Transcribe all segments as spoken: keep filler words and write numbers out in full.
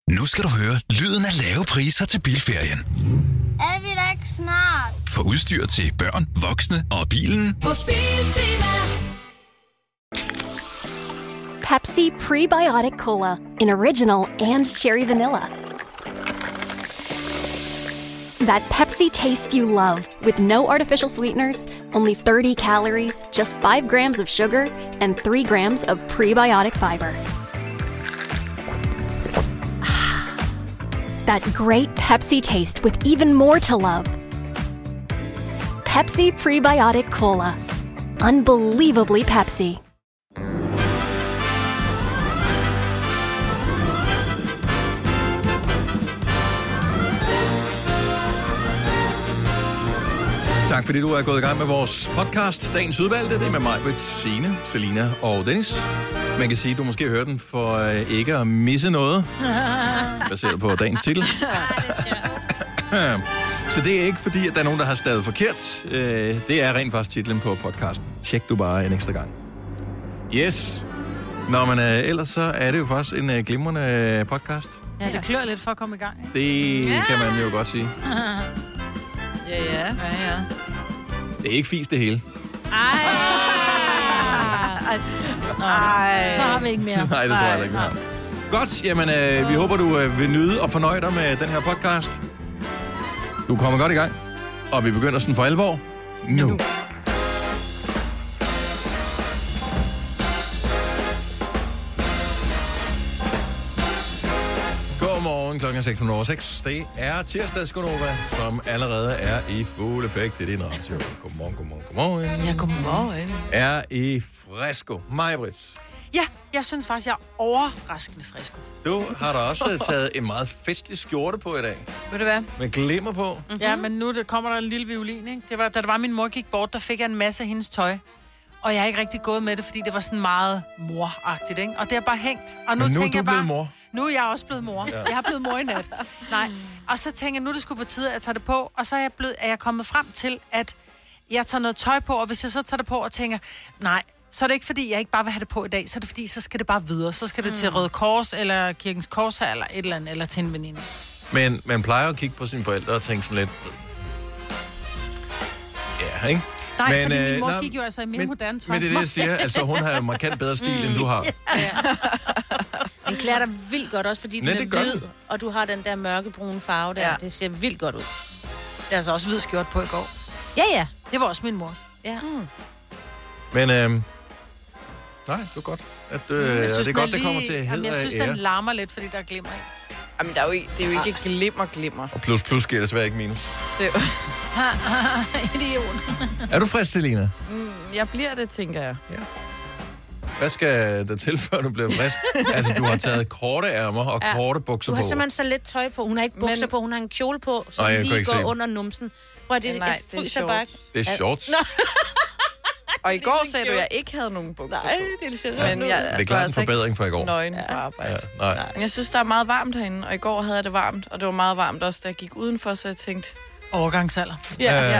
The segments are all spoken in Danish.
Nu skal du høre lyden af lave priser til bilferien. Er vi da ikke snart? For udstyr til børn, voksne og bilen. Hos Biltema. Pepsi Prebiotic Cola in original and cherry vanilla. That Pepsi taste you love, with no artificial sweeteners, only thirty calories, just five grams of sugar, and three grams of prebiotic fiber. That great Pepsi taste with even more to love. Pepsi Prebiotic Cola. Unbelievably Pepsi. Tak fordi du er gået i gang med vores podcast, Dagens Udvalgte. Det er med mig, Britt, Signe, Selina og Dennis. Man kan sige, at du måske hører den for ikke at misse noget, baseret på dagens titel. Så det er ikke fordi, at der er nogen, der har stavet forkert. Det er rent faktisk titlen på podcasten. Tjek du bare en ekstra gang. Yes. Nå, men ellers så er det jo faktisk en glimrende podcast. Ja, det klør lidt for at komme i gang, ikke? Det ja. kan man jo godt sige. Ja, ja. ja, ja. Det er ikke fisk det hele. Ej. Ej. Så har vi ikke mere. Nej, det tror jeg ikke, vi har. Godt, jamen øh, vi håber, du øh, vil nyde og fornøje dig med den her podcast. Du kommer godt i gang, og vi begynder sådan for alvor nu. nu. Godmorgen, klokken er seks minutter over seks. Det er tirsdags Gonova, som allerede er i fuld effekt i din radio. Godmorgen, godmorgen, godmorgen. Ja, godmorgen. Er i frisko. Majbrit. Ja, jeg synes faktisk, jeg er overraskende frisko. Du har da også taget en meget festlig skjorte på i dag. Ved du hvad? Med glimmer på. Mm-hmm. Ja, men nu det kommer der en lille violin, ikke? Det var, da det var, min mor gik bort, der fik jeg en masse af hendes tøj. Og jeg har ikke rigtig gået med det, fordi det var sådan meget moragtigt, ikke? Og det har bare hængt. Og nu, men nu tænker er du jeg bare, blevet mor. Nu er jeg også blevet mor. Ja. Jeg har blevet mor i nat. Nej. Og så tænker jeg, nu er det sgu på tide, at jeg tager det på. Og så er jeg, blevet, er jeg kommet frem til, at jeg tager noget tøj på. Og hvis jeg så tager det på og tænker, nej, så er det ikke fordi, jeg ikke bare vil have det på i dag. Så er det fordi, så skal det bare videre. Så skal det mm. til Røde Kors, eller Kirkens Kors her, eller et eller andet, eller til en veninde. Men man plejer at kigge på sine forældre og tænke sådan lidt... Ja, ikke? Nej, men, fordi min øh, mor nej, gik jo altså i mere men, moderne tøj. Men det er det, jeg siger. Altså, hun har jo markant bedre stil, mm. end du har. Ja. Den klæder dig vildt godt også, fordi den Nej, er hvid, den. Og du har den der mørkebrune farve der. Ja. Det ser vildt godt ud. Jeg har altså også hvid skjort på i går. Ja, ja. Det var også min mors. Ja. Mm. Men, øhm, nej, det er godt. At, øh, mm, synes, det er godt, lige, det kommer til heder. Jamen, jeg synes, den larmer lidt, fordi der er glimmer i. Jamen, der er jo ikke, det er jo ikke glimmer, glimmer. Og plus, plus sker desværre ikke minus. Det er jo... Idiot. Er du frisk, Selina? Mm, jeg bliver det, tænker jeg. Ja. Hvad skal der til, før du bliver frisk? Altså, du har taget korte ærmer og ja. korte bukser på. Du har simpelthen så lidt tøj på. Hun har ikke bukser Men... på, hun har en kjole på, som Nej, lige går se. under numsen. Prøv, det, Nej, det er shorts. Det er shorts. Og i går sagde du, at jeg ikke havde nogen bukser Nej, på. det er lidt Men jeg, det er klart en forbedring fra i går. Nøgen på arbejde. Ja, nej. Men jeg synes, der er meget varmt herinde, og i går havde jeg det varmt, og det var meget varmt også, da jeg gik udenfor, så jeg tænkte... Overgangsalder. Ja, ja. ja.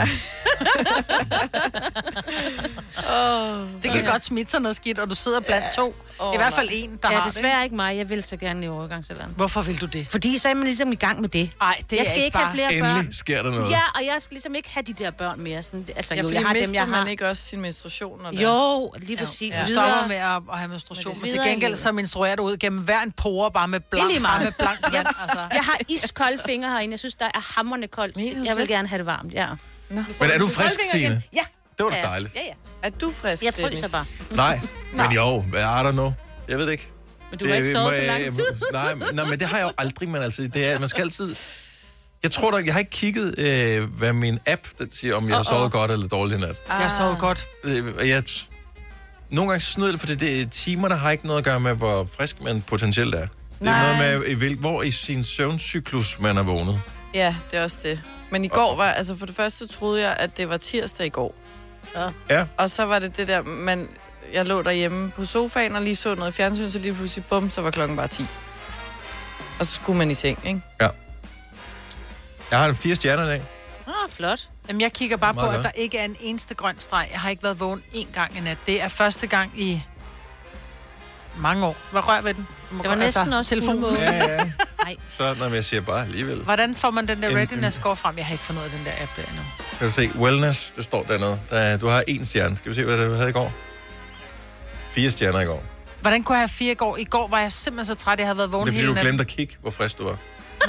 oh, det kan ja. godt smitte sig noget skidt, og du sidder blandt to. Oh, I hvert fald en, der ja, har det. Ja, desværre ikke mig. Jeg vil så gerne i overgangsalderen. Hvorfor vil du det? Fordi så er man ligesom i gang med det. Nej, det jeg er skal ikke ikke bare... have flere børn. Endelig sker der noget. Ja, og jeg skal ligesom ikke have de der børn mere. Sådan, altså, ja, jo, jeg har dem, jeg har. Man ikke også sin menstruation? Der? Jo, lige præcis. Ja. Du stopper med at, at have menstruation, men, men til gengæld så menstruerer du ud gennem hver en pore, bare med blank, bare med blank vand. Altså. Jeg har iskolde fingre herinde. Jeg synes, der er hamrende koldt. Jeg vil gerne have det varmt, ja. Nå. Men er du frisk, Signe? Ja. Det var da dejligt. Ja, ja. Er du frisk, Jeg fryser bare. Nej, men jo, hvad er der nu? Jeg ved det ikke. Men du har ikke sovet så lang tid. Nej, nej, men det har jeg jo aldrig, men altså, det er, man skal altid... Jeg tror da, jeg har ikke kigget, øh, hvad min app, der siger, om jeg har sovet godt eller dårligt i nat. Jeg har sovet godt. Øh, jeg, nogle gange snyder det, fordi det er timer, der har ikke noget at gøre med, hvor frisk man potentielt er. Det er nej. noget med, hvor i sin søvncyklus man er vågnet. Ja, det er også det. Men i går var, altså for det første troede jeg, at det var tirsdag i går. Ja. Ja. Og så var det det der, man, jeg lå derhjemme på sofaen og lige så noget fjernsyn, så lige pludselig, bum, så var klokken bare ti. Og så skulle man i seng, ikke? Ja. Jeg har en fire stjerner i dag. Ah, flot. Jamen, jeg kigger bare Meget på, godt. at der ikke er en eneste grøn streg. Jeg har ikke været vågen én gang i nat. Det er første gang i mange år. Hvad rør ved den? Det var næsten altså, også telefonen. Ja, ja. Nej. så når jeg siger bare alligevel. Hvordan får man den der En- readiness score frem? Jeg har ikke fundet ud af den der app der endnu. Kan du se, wellness, det står dernede. Der, du har en stjerne. Skal vi se, hvad det havde i går? Fire stjerner i går. Hvordan kunne jeg have fire i går? I går var jeg simpelthen så træt, jeg havde været vågen Det er fordi, hele du natten. glemte at kigge, hvor frisk du var.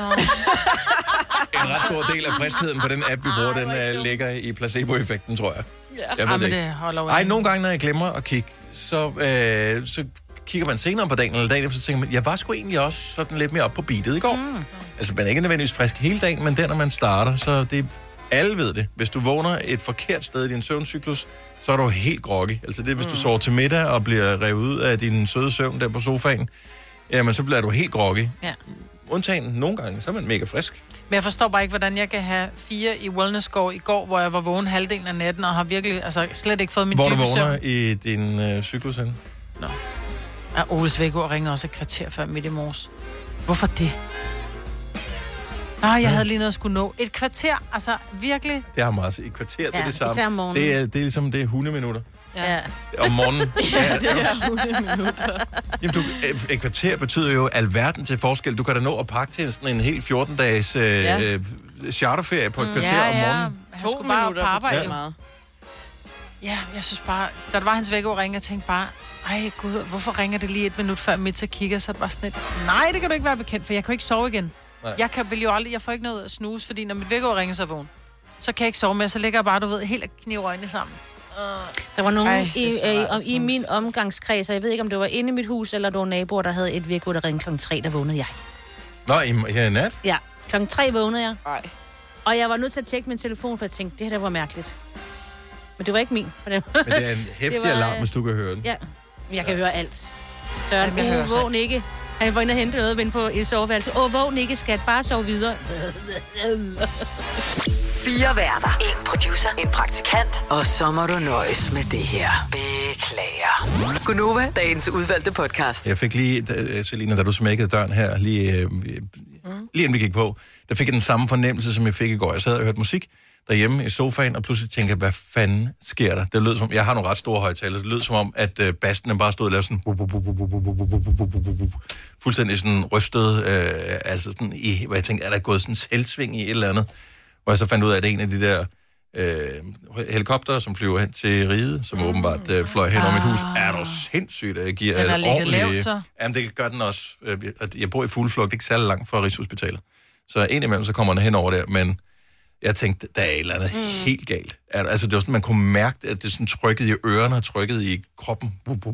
En ret stor del af friskheden på den app, vi bruger, den uh, ligger i placebo-effekten, tror jeg. Ja. Jeg ved Ah, det men ikke. det holder jo Ej, ikke. nogle gange, når jeg glemmer at kigge, så, øh, så kigger man senere på dagen, eller dagen efter, så tænker man, jeg var sgu egentlig også sådan lidt mere op på beatet i går. Mm. Altså, man er ikke nødvendigvis frisk hele dagen, men der, når man starter, så det alle ved det. Hvis du vågner et forkert sted i din søvncyklus, så er du helt groggy. Altså, det er, hvis mm. du sover til middag og bliver revet ud af din søde søvn der på sofaen, jamen, så bliver du helt groggy. Ja. Undtagen nogle gange, så er man mega frisk. Men jeg forstår bare ikke, hvordan jeg kan have fire i wellness score i går, hvor jeg var vågen halvdelen af natten, og har virkelig altså, slet ikke fået min Hvor du dybe vågner søvn. i din øh, cyklus hen? Ja, Oles vækord ringer også et kvarter før midt i morges. Hvorfor det? Nej, jeg havde lige noget at skulle nå. Et kvarter, altså virkelig. Det har meget et kvarter, ja, det er det især samme. om morgenen. Det er, det er ligesom, det er hundeminutter. Ja. Om morgenen. Ja, Det er hundeminutter. Jamen, du, et kvarter betyder jo alverden til forskel. Du kan da nå at pakke til sådan en helt fjorten-dages øh, Ja. øh, charterferie på et kvarter ja, om ja. morgenen. Han To skulle bare minutter på arbejde. betyder jo. meget. Ja, jeg synes bare, da det var hans vækord ringe, jeg tænkte bare, ej gud, hvorfor ringer det lige et minut før midt til kigger, så er det bare sådan et, nej, det kan du ikke være bekendt, for jeg kan jo ikke sove igen. Nej. Jeg kan, vil jo aldrig, jeg får ikke noget at snuse, fordi når mit vækord ringer, så er jeg vågen. Så kan jeg ikke sove mere, så ligger jeg bare, du ved, helt at knive øjnene sammen. Der var nogen Ej, Ej, det er i, så øh, rart om, at i min omgangskreds, og jeg ved ikke, om det var inde i mit hus, eller der var naboer, der havde et vækord, der ringede klokken tre, der vågnede jeg. Nå, i, her i nat? Ja, klokken tre vågnede jeg. Ej. Og jeg var nødt til at tjekke min telefon, for jeg tænkte, det her der var mærkeligt. Men det var ikke min. For det. Men det er en hæftig var, alarm, hvis du kan høre den. Ja, men jeg kan høre alt. Søren, jeg hører åh, også vågn alt. ikke. Han var inde og hente noget vinde på et soveværelse. Åh, vågn ikke, skat. Bare sove videre. Fire værter. En producer. En praktikant. Og så må du nøjes med det her. Beklager. Gunova, dagens udvalgte podcast. Jeg fik lige, da, Selina, da du smækkede døren her, lige, øh, mm. lige inden vi gik på, der fik jeg den samme fornemmelse, som jeg fik i går. Jeg sad og hørte musik derhjemme i sofaen, og pludselig tænkte jeg, hvad fanden sker der? Det lød som, jeg har nogle ret store højtaler, det lød som om, at øh, bassen den bare stod og lavede sådan, fuldstændig sådan rystet, øh, altså sådan i, hvor jeg tænkte, er der gået sådan en selvsving i et eller andet? Hvor jeg så fandt ud af, at det er en af de der øh, helikoptere, som flyver hen til Ride, som mm. åbenbart øh, fløj hen over mit hus. Er du sindssygt, at jeg giver Den har øh, ligget ordentligt... lavt, så. Jamen, det gør den også. Øh, Jeg bor i Fugleflugt, ikke særlig langt fra Rigshospitalet. Så indimellem så kommer den hen over der, men jeg tænkte, der er et eller andet mm. helt galt. Altså, det var sådan, man kunne mærke, at det sådan trykkede i ørerne og trykkede i kroppen.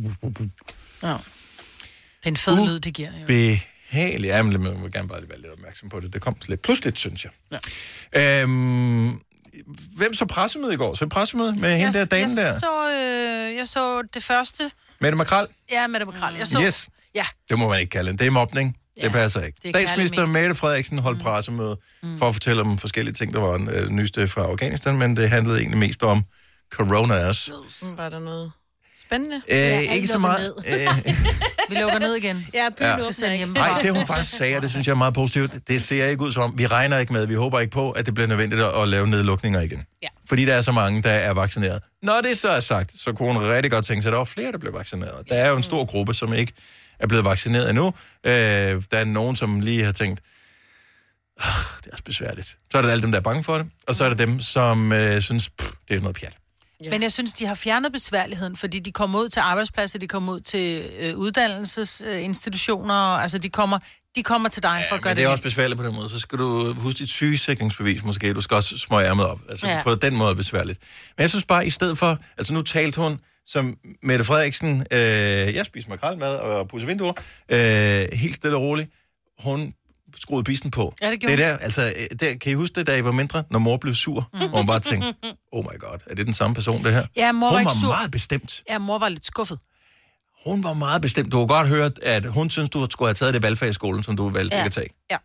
Ja. Det er en fed lyd, det giver. Jo. Behageligt. Ja, men man må gerne bare lige være lidt opmærksom på det. Det kom lidt pludseligt, synes jeg. Ja. Øhm, hvem så pressemøde i går? Så pressemøde med jeg, hende der damen jeg der? Så, øh, jeg så det første. Mette Makrel? Ja, Mette Makrel. Jeg så, Yes. Ja. Det må man ikke kalde det. Det er mobning. Ja, det passer ikke. Det er Statsminister kærligt ment. Mette Frederiksen holdt mm. pressemøde mm. for at fortælle om forskellige ting, der var en øh, nyeste fra Afghanistan, men det handlede egentlig mest om coronas. Var der noget spændende? Øh, Ja, ikke alt så lukket meget. Øh, Vi lukker ned igen. Ja, byen Ja. åbner Det sender ikke. hjemme. Nej, det hun faktisk sagde, og det synes jeg er meget positivt, det ser ikke ud som, vi regner ikke med, vi håber ikke på, at det bliver nødvendigt at, at lave nedlukninger igen. Ja. Fordi der er så mange, der er vaccineret. Når det så er sagt, så kunne hun rigtig godt tænke sig, at der var flere, der blev vaccineret. Der er jo en stor gruppe, som ikke er blevet vaccineret endnu. Øh, der er nogen, som lige har tænkt, det er også besværligt. Så er der alle dem, der er bange for det, og så er der dem, som øh, synes, pff, det er noget pjat. Ja. Men jeg synes, de har fjernet besværligheden, fordi de kommer ud til arbejdspladser, de kommer ud til øh, uddannelsesinstitutioner, altså de kommer, de kommer til dig for at gøre Men det. det er også besværligt på den måde. Så skal du huske dit sygesikringsbevis måske. Du skal også smøge ærmet op. Altså Ja. på den måde er det besværligt. Men jeg synes bare, i stedet for... Altså nu talte hun som Mette Frederiksen. Øh, jeg spiser makrelmad og pudser vinduer. Øh, helt stille og roligt. Hun skruede bisen på. Ja, det gjorde det der, altså, der, kan I huske det, da I var mindre, når mor blev sur? Mm. Og hun bare tænkte, oh my god, er det den samme person, det her? Ja, mor var hun ikke var sur. meget bestemt. Ja, mor var lidt skuffet. Hun var meget bestemt. Du har godt hørt, at hun synes, du skulle have taget det valgfag i skolen, som du valgte Ja. ikke at tage. Ja.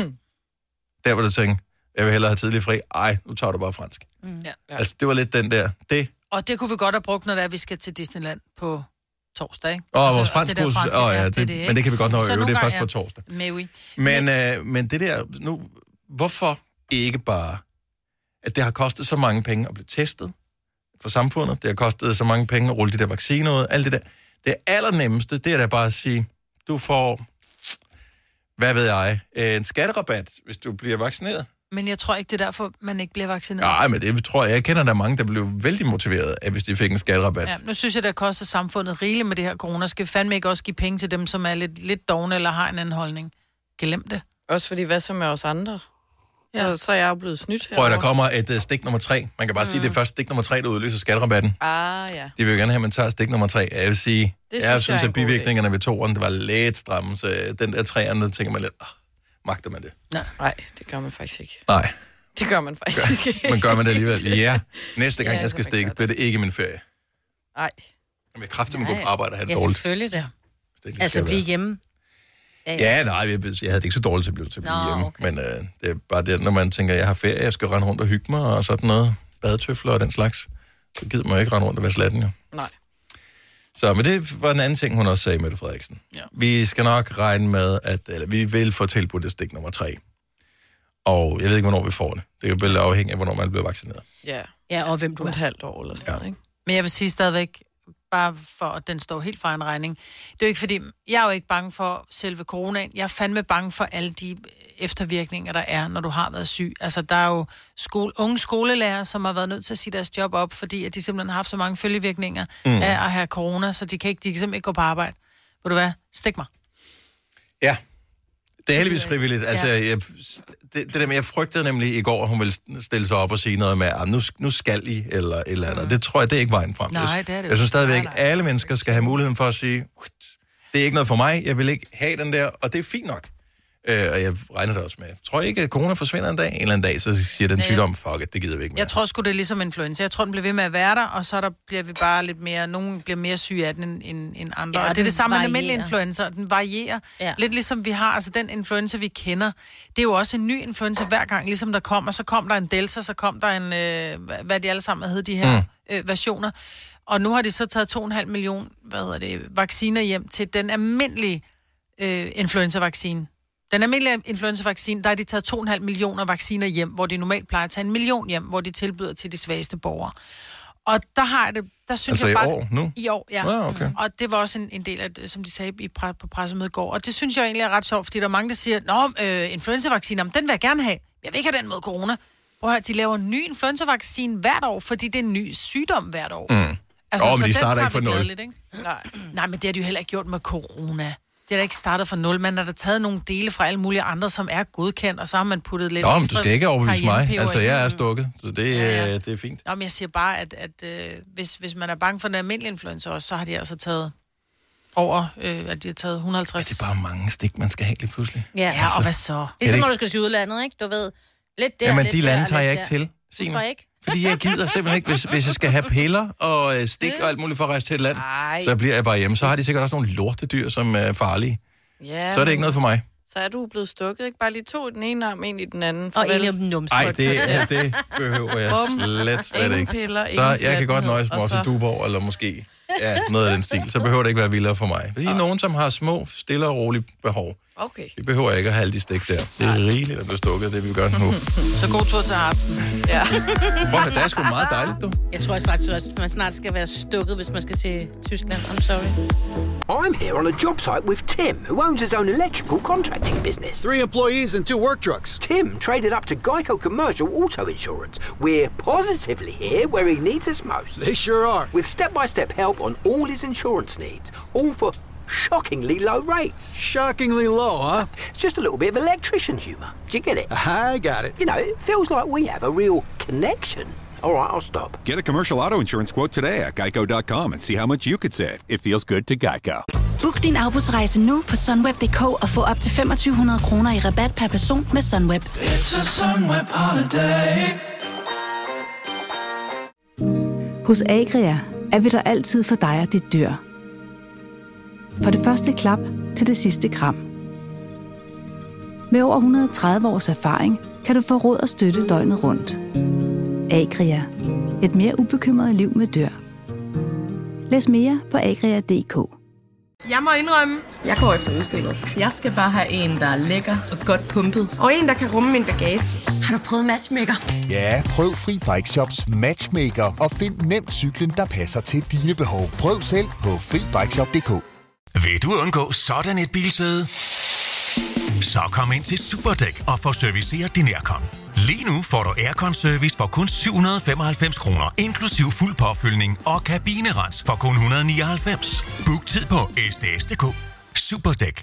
Der var du tænkte, jeg vil hellere have tidlig fri. Ej, nu tager du bare fransk. Mm. Ja. Altså, det var lidt den der. Det. Og det kunne vi godt have brugt, når det er, vi skal til Disneyland på torsdag, ikke? Og Altså, vores det fransk der kursus, franske, åh ja, det er det, det, ikke? men det kan vi godt nå at Så øve. nogle Det er først gange på torsdag. Mais oui. Men, øh, men det der, nu, hvorfor ikke bare, at det har kostet så mange penge at blive testet for samfundet, det har kostet så mange penge at rulle de der vacciner ud, alt det der. Det allernemmeste, det er da bare at sige, du får, hvad ved jeg, en skatterabat, hvis du bliver vaccineret. Men jeg tror ikke, det er derfor, man ikke bliver vaccineret. Nej, men det tror jeg, jeg kender der mange, der blev vældig motiveret af, hvis de fik en skatterabat. Ja, nu synes jeg, det koster samfundet rigeligt med det her corona. Skal vi fandme ikke også give penge til dem, som er lidt, lidt dogne eller har en anden holdning? Glem det. Også fordi, hvad så med os andre? Ja. Så er jeg jo blevet snydt herovre. Prøv at der kommer et uh, stik nummer tre. Man kan bare mm. sige, at det er først stik nummer tre, der udløser skatterabatten. Ah, ja. De vil jo gerne have, at man tager stik nummer tre. Jeg vil sige, det jeg synes, at bivirkningerne ved toeren, det var lidt stramme, så den der treeren, der tænker man lidt, oh, magter man det? Nej. Nej, det gør man faktisk ikke. Nej. Det gør man faktisk ikke. Men gør man det alligevel? Ja. Næste gang, ja, jeg skal stikke, bliver det ikke min ferie. Nej. Jeg vil kraftigt gå på arbejde og have det ja, dårligt. Ja, selvfølgelig det. det altså blive hjemme. Ja, ja. ja, nej, jeg, jeg havde det ikke så dårligt til at blive, til at blive Nå, hjemme. Okay. Men øh, det er bare det, når man tænker, jeg har ferie, jeg skal rende rundt og hygge mig og sådan noget. Badetøfler og den slags. Så gider man ikke rende rundt og være slatten, jo. Nej. Så, men det var en anden ting, hun også sagde, Mette Frederiksen. Ja. Vi skal nok regne med, at eller, vi vil få tilbudt et stik nummer tre. Og jeg ved ikke, hvornår vi får det. Det er jo vel afhængigt af, hvornår man bliver vaccineret. Ja, ja og hvem du er. Et halvt år eller sådan noget, ja. Ikke? Men jeg vil sige stadigvæk, bare for at den står helt for en regning. Det er jo ikke fordi, jeg er jo ikke bange for selve coronaen. Jeg er fandme bange for alle de eftervirkninger, der er, når du har været syg. Altså, der er jo skole, unge skolelærer, som har været nødt til at sige deres job op, fordi at de simpelthen har haft så mange følgevirkninger mm. af at have corona, så de kan, ikke, de kan simpelthen ikke gå på arbejde. Ved du hvad? Stik mig. Ja. Det er heldigvis frivilligt. Altså, ja. jeg, det, det der med, jeg frygtede nemlig i går, at hun ville stille sig op og sige noget med, at nu, nu skal I, eller et eller andet. Mm. Det tror jeg, det er ikke vejen frem. Nej, det er det. Jeg synes stadigvæk, at alle mennesker skal have muligheden for at sige, det er ikke noget for mig, jeg vil ikke have den der, og det er fint nok. Øh, og jeg regner det også med. Jeg tror ikke, at corona forsvinder en dag. En eller anden dag, så siger den sygdom, fuck it, det gider vi ikke mere. Jeg tror sgu, det er ligesom influenza. Jeg tror, den bliver ved med at være der, og så der bliver vi bare lidt mere, nogen bliver mere syge af den end, end, end andre. Ja, og det er det samme med en almindelig influenza, og den varierer. Ja. Lidt ligesom vi har, altså den influenza, vi kender, det er jo også en ny influenza hver gang, ligesom der kommer. Så kom der en delta, så kom der en, øh, hvad de alle sammen hed, de her mm. øh, versioner. Og nu har de så taget to komma fem million, hvad hedder det, vacciner hjem til den almindelige øh, influenza-vaccine. Den almindelige influenza-vaccine, der er de taget to komma fem millioner vacciner hjem, hvor de normalt plejer at tage en million hjem, hvor de tilbyder til de svageste borgere. Og der har jeg det, der synes altså jeg bare... i år nu? I år, ja. Ah, okay. Og det var også en, en del af det, som de sagde i pre, på pressemødet i går. Og det synes jeg egentlig er ret sjovt, fordi der er mange, der siger, nå, øh, influenza-vacciner, den vil jeg gerne have. Jeg vil ikke have den mod corona. Prøv at høre, de laver en ny influenza-vaccine hvert år, fordi det er en ny sygdom hvert år. Mm. Altså, oh, men de starter ikke for nul. Lidt, ikke? Nej. Nej, men det har de jo heller ikke gjort med corona. Det er da ikke startet fra nul. Man har da taget nogle dele fra alle mulige andre, som er godkendt, og så har man puttet lidt... Nå, men du skal ikke overbevise mig. Altså, jeg er stukket, så det, ja, ja. det er fint. Nå, men jeg siger bare, at, at øh, hvis, hvis man er bange for den almindelige influenza også, så har de altså taget over, øh, at de har taget et hundrede og halvtreds... Ja, det er bare mange stik, man skal have lige pludselig. Ja, ja altså, og hvad så? Ligesom når du skal til udlandet, ikke? Du ved, lidt der, Jamen, lidt de lande der, tager jeg ikke der. til, Signe. Hvorfor ikke? Fordi jeg gider simpelthen ikke, hvis, hvis jeg skal have piller og øh, stik og alt muligt for at rejse til et land, Ej. så bliver jeg bare hjemme. Så har de sikkert også nogle lortedyr, som er farlige. Ja, så er det ikke noget for mig. Så er du blevet stukket, ikke? Bare lige to i den ene arm, en i den anden. Og en af dem numse. Nej, det, ja, det behøver jeg slet, slet ikke. Piller, så jeg kan godt nøjes med også Duborg, eller måske ja, noget af den stil. Så behøver det ikke være vildere for mig. Fordi okay. nogen, som har små, stille og rolige behov. Okay. Vi behøver ikke at have alle de stik der. Det er rigeligt at blive stukket, det vi gør nu. Så god tur til artsen. Ja. Prøv at det er sgu meget dejligt, du. Jeg tror faktisk også, at man snart skal være stukket, hvis man skal til Tyskland. I'm sorry. I'm here on a job site with Tim, who owns his own electrical contracting business. Three employees and two work trucks. Tim traded up to Geico Commercial Auto Insurance. We're positively here where he needs us most. They sure are. With step-by-step help on all his insurance needs, all for shockingly low rates. Shockingly low, huh? It's just a little bit of electrician humour. Do you get it? I got it. You know, it feels like we have a real connection. All right, I'll stop. Get a commercial auto insurance quote today at geico dot com and see how much you could save. It feels good to Geico. Book din afbudsrejse nu på sunweb punktum d k og få op til femogtyve hundrede kroner i rabat per person med Sunweb. It's a Sunweb holiday. Hos Agria er vi der altid for dig og dit dyr. For det første klap til det sidste kram. Med over et hundrede og tredive års erfaring kan du få råd og støtte døgnet rundt. Agria. Et mere ubekymret liv med dyr. Læs mere på agria punktum d k. Jeg må indrømme, jeg går efter udstyret. Jeg skal bare have en, der er lækker og godt pumpet. Og en, der kan rumme min bagage. Har du prøvet Matchmaker? Ja, prøv Fri Bike Shops Matchmaker og find nemt cyklen, der passer til dine behov. Prøv selv på fri bike shop punktum d k. Vil du undgå sådan et bilsæde? Så kom ind til Superdæk og få serviceret din aircon. Lige nu får du aircon-service for kun syv hundrede og femoghalvfems kroner, inklusiv fuld påfyldning og kabinerens for kun et hundrede og nioghalvfems. Book tid på s d s punktum d k. Superdæk.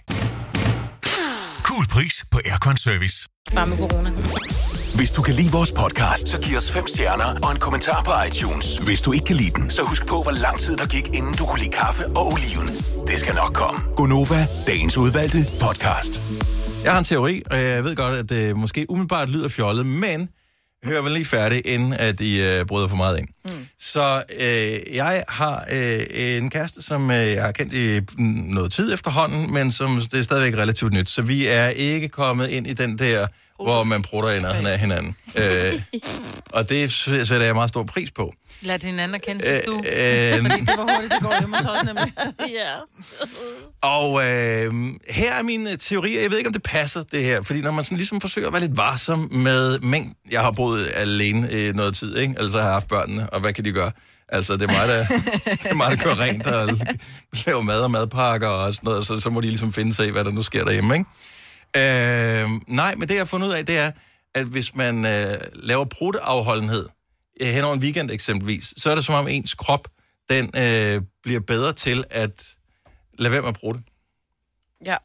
Cool pris på aircon-service. Bare med corona. Hvis du kan lide vores podcast, så giv os fem stjerner og en kommentar på iTunes. Hvis du ikke kan lide den, så husk på, hvor lang tid der gik, inden du kunne lide kaffe og oliven. Det skal nok komme. Gonova, dagens udvalgte podcast. Jeg har en teori, og jeg ved godt, at det måske umiddelbart lyder fjollet, men hør vel lige færdig, inden at I øh, bryder for meget ind. Mm. Så øh, jeg har øh, en kæreste, som øh, jeg har kendt i noget tid efterhånden, men som det er stadigvæk relativt nyt. Så vi er ikke kommet ind i den der, hvor man prutter ind af hinanden. øh, og det sætter jeg meget stor pris på. Lad din anden kende, synes du? Øh, øh, Fordi det var hurtigt, det går hjemme hos os nemlig. Ja. Og øh, her er mine teorier. Jeg ved ikke, om det passer, det her. Fordi når man sådan ligesom forsøger at være lidt varsom med mængden. Jeg har boet alene i noget tid, ikke? Altså har jeg haft børnene, og hvad kan de gøre? Altså, det er mig, der, det er mig, der kører rent og laver mad og madpakker og sådan noget. Så, så må de ligesom finde sig i, hvad der nu sker derhjemme, ikke? Øh, nej, men det jeg har fundet ud af, det er, at hvis man øh, laver prutteafholdenhed, øh, hen over en weekend eksempelvis, så er det som om ens krop, den øh, bliver bedre til at lade være med at prutte. Ja.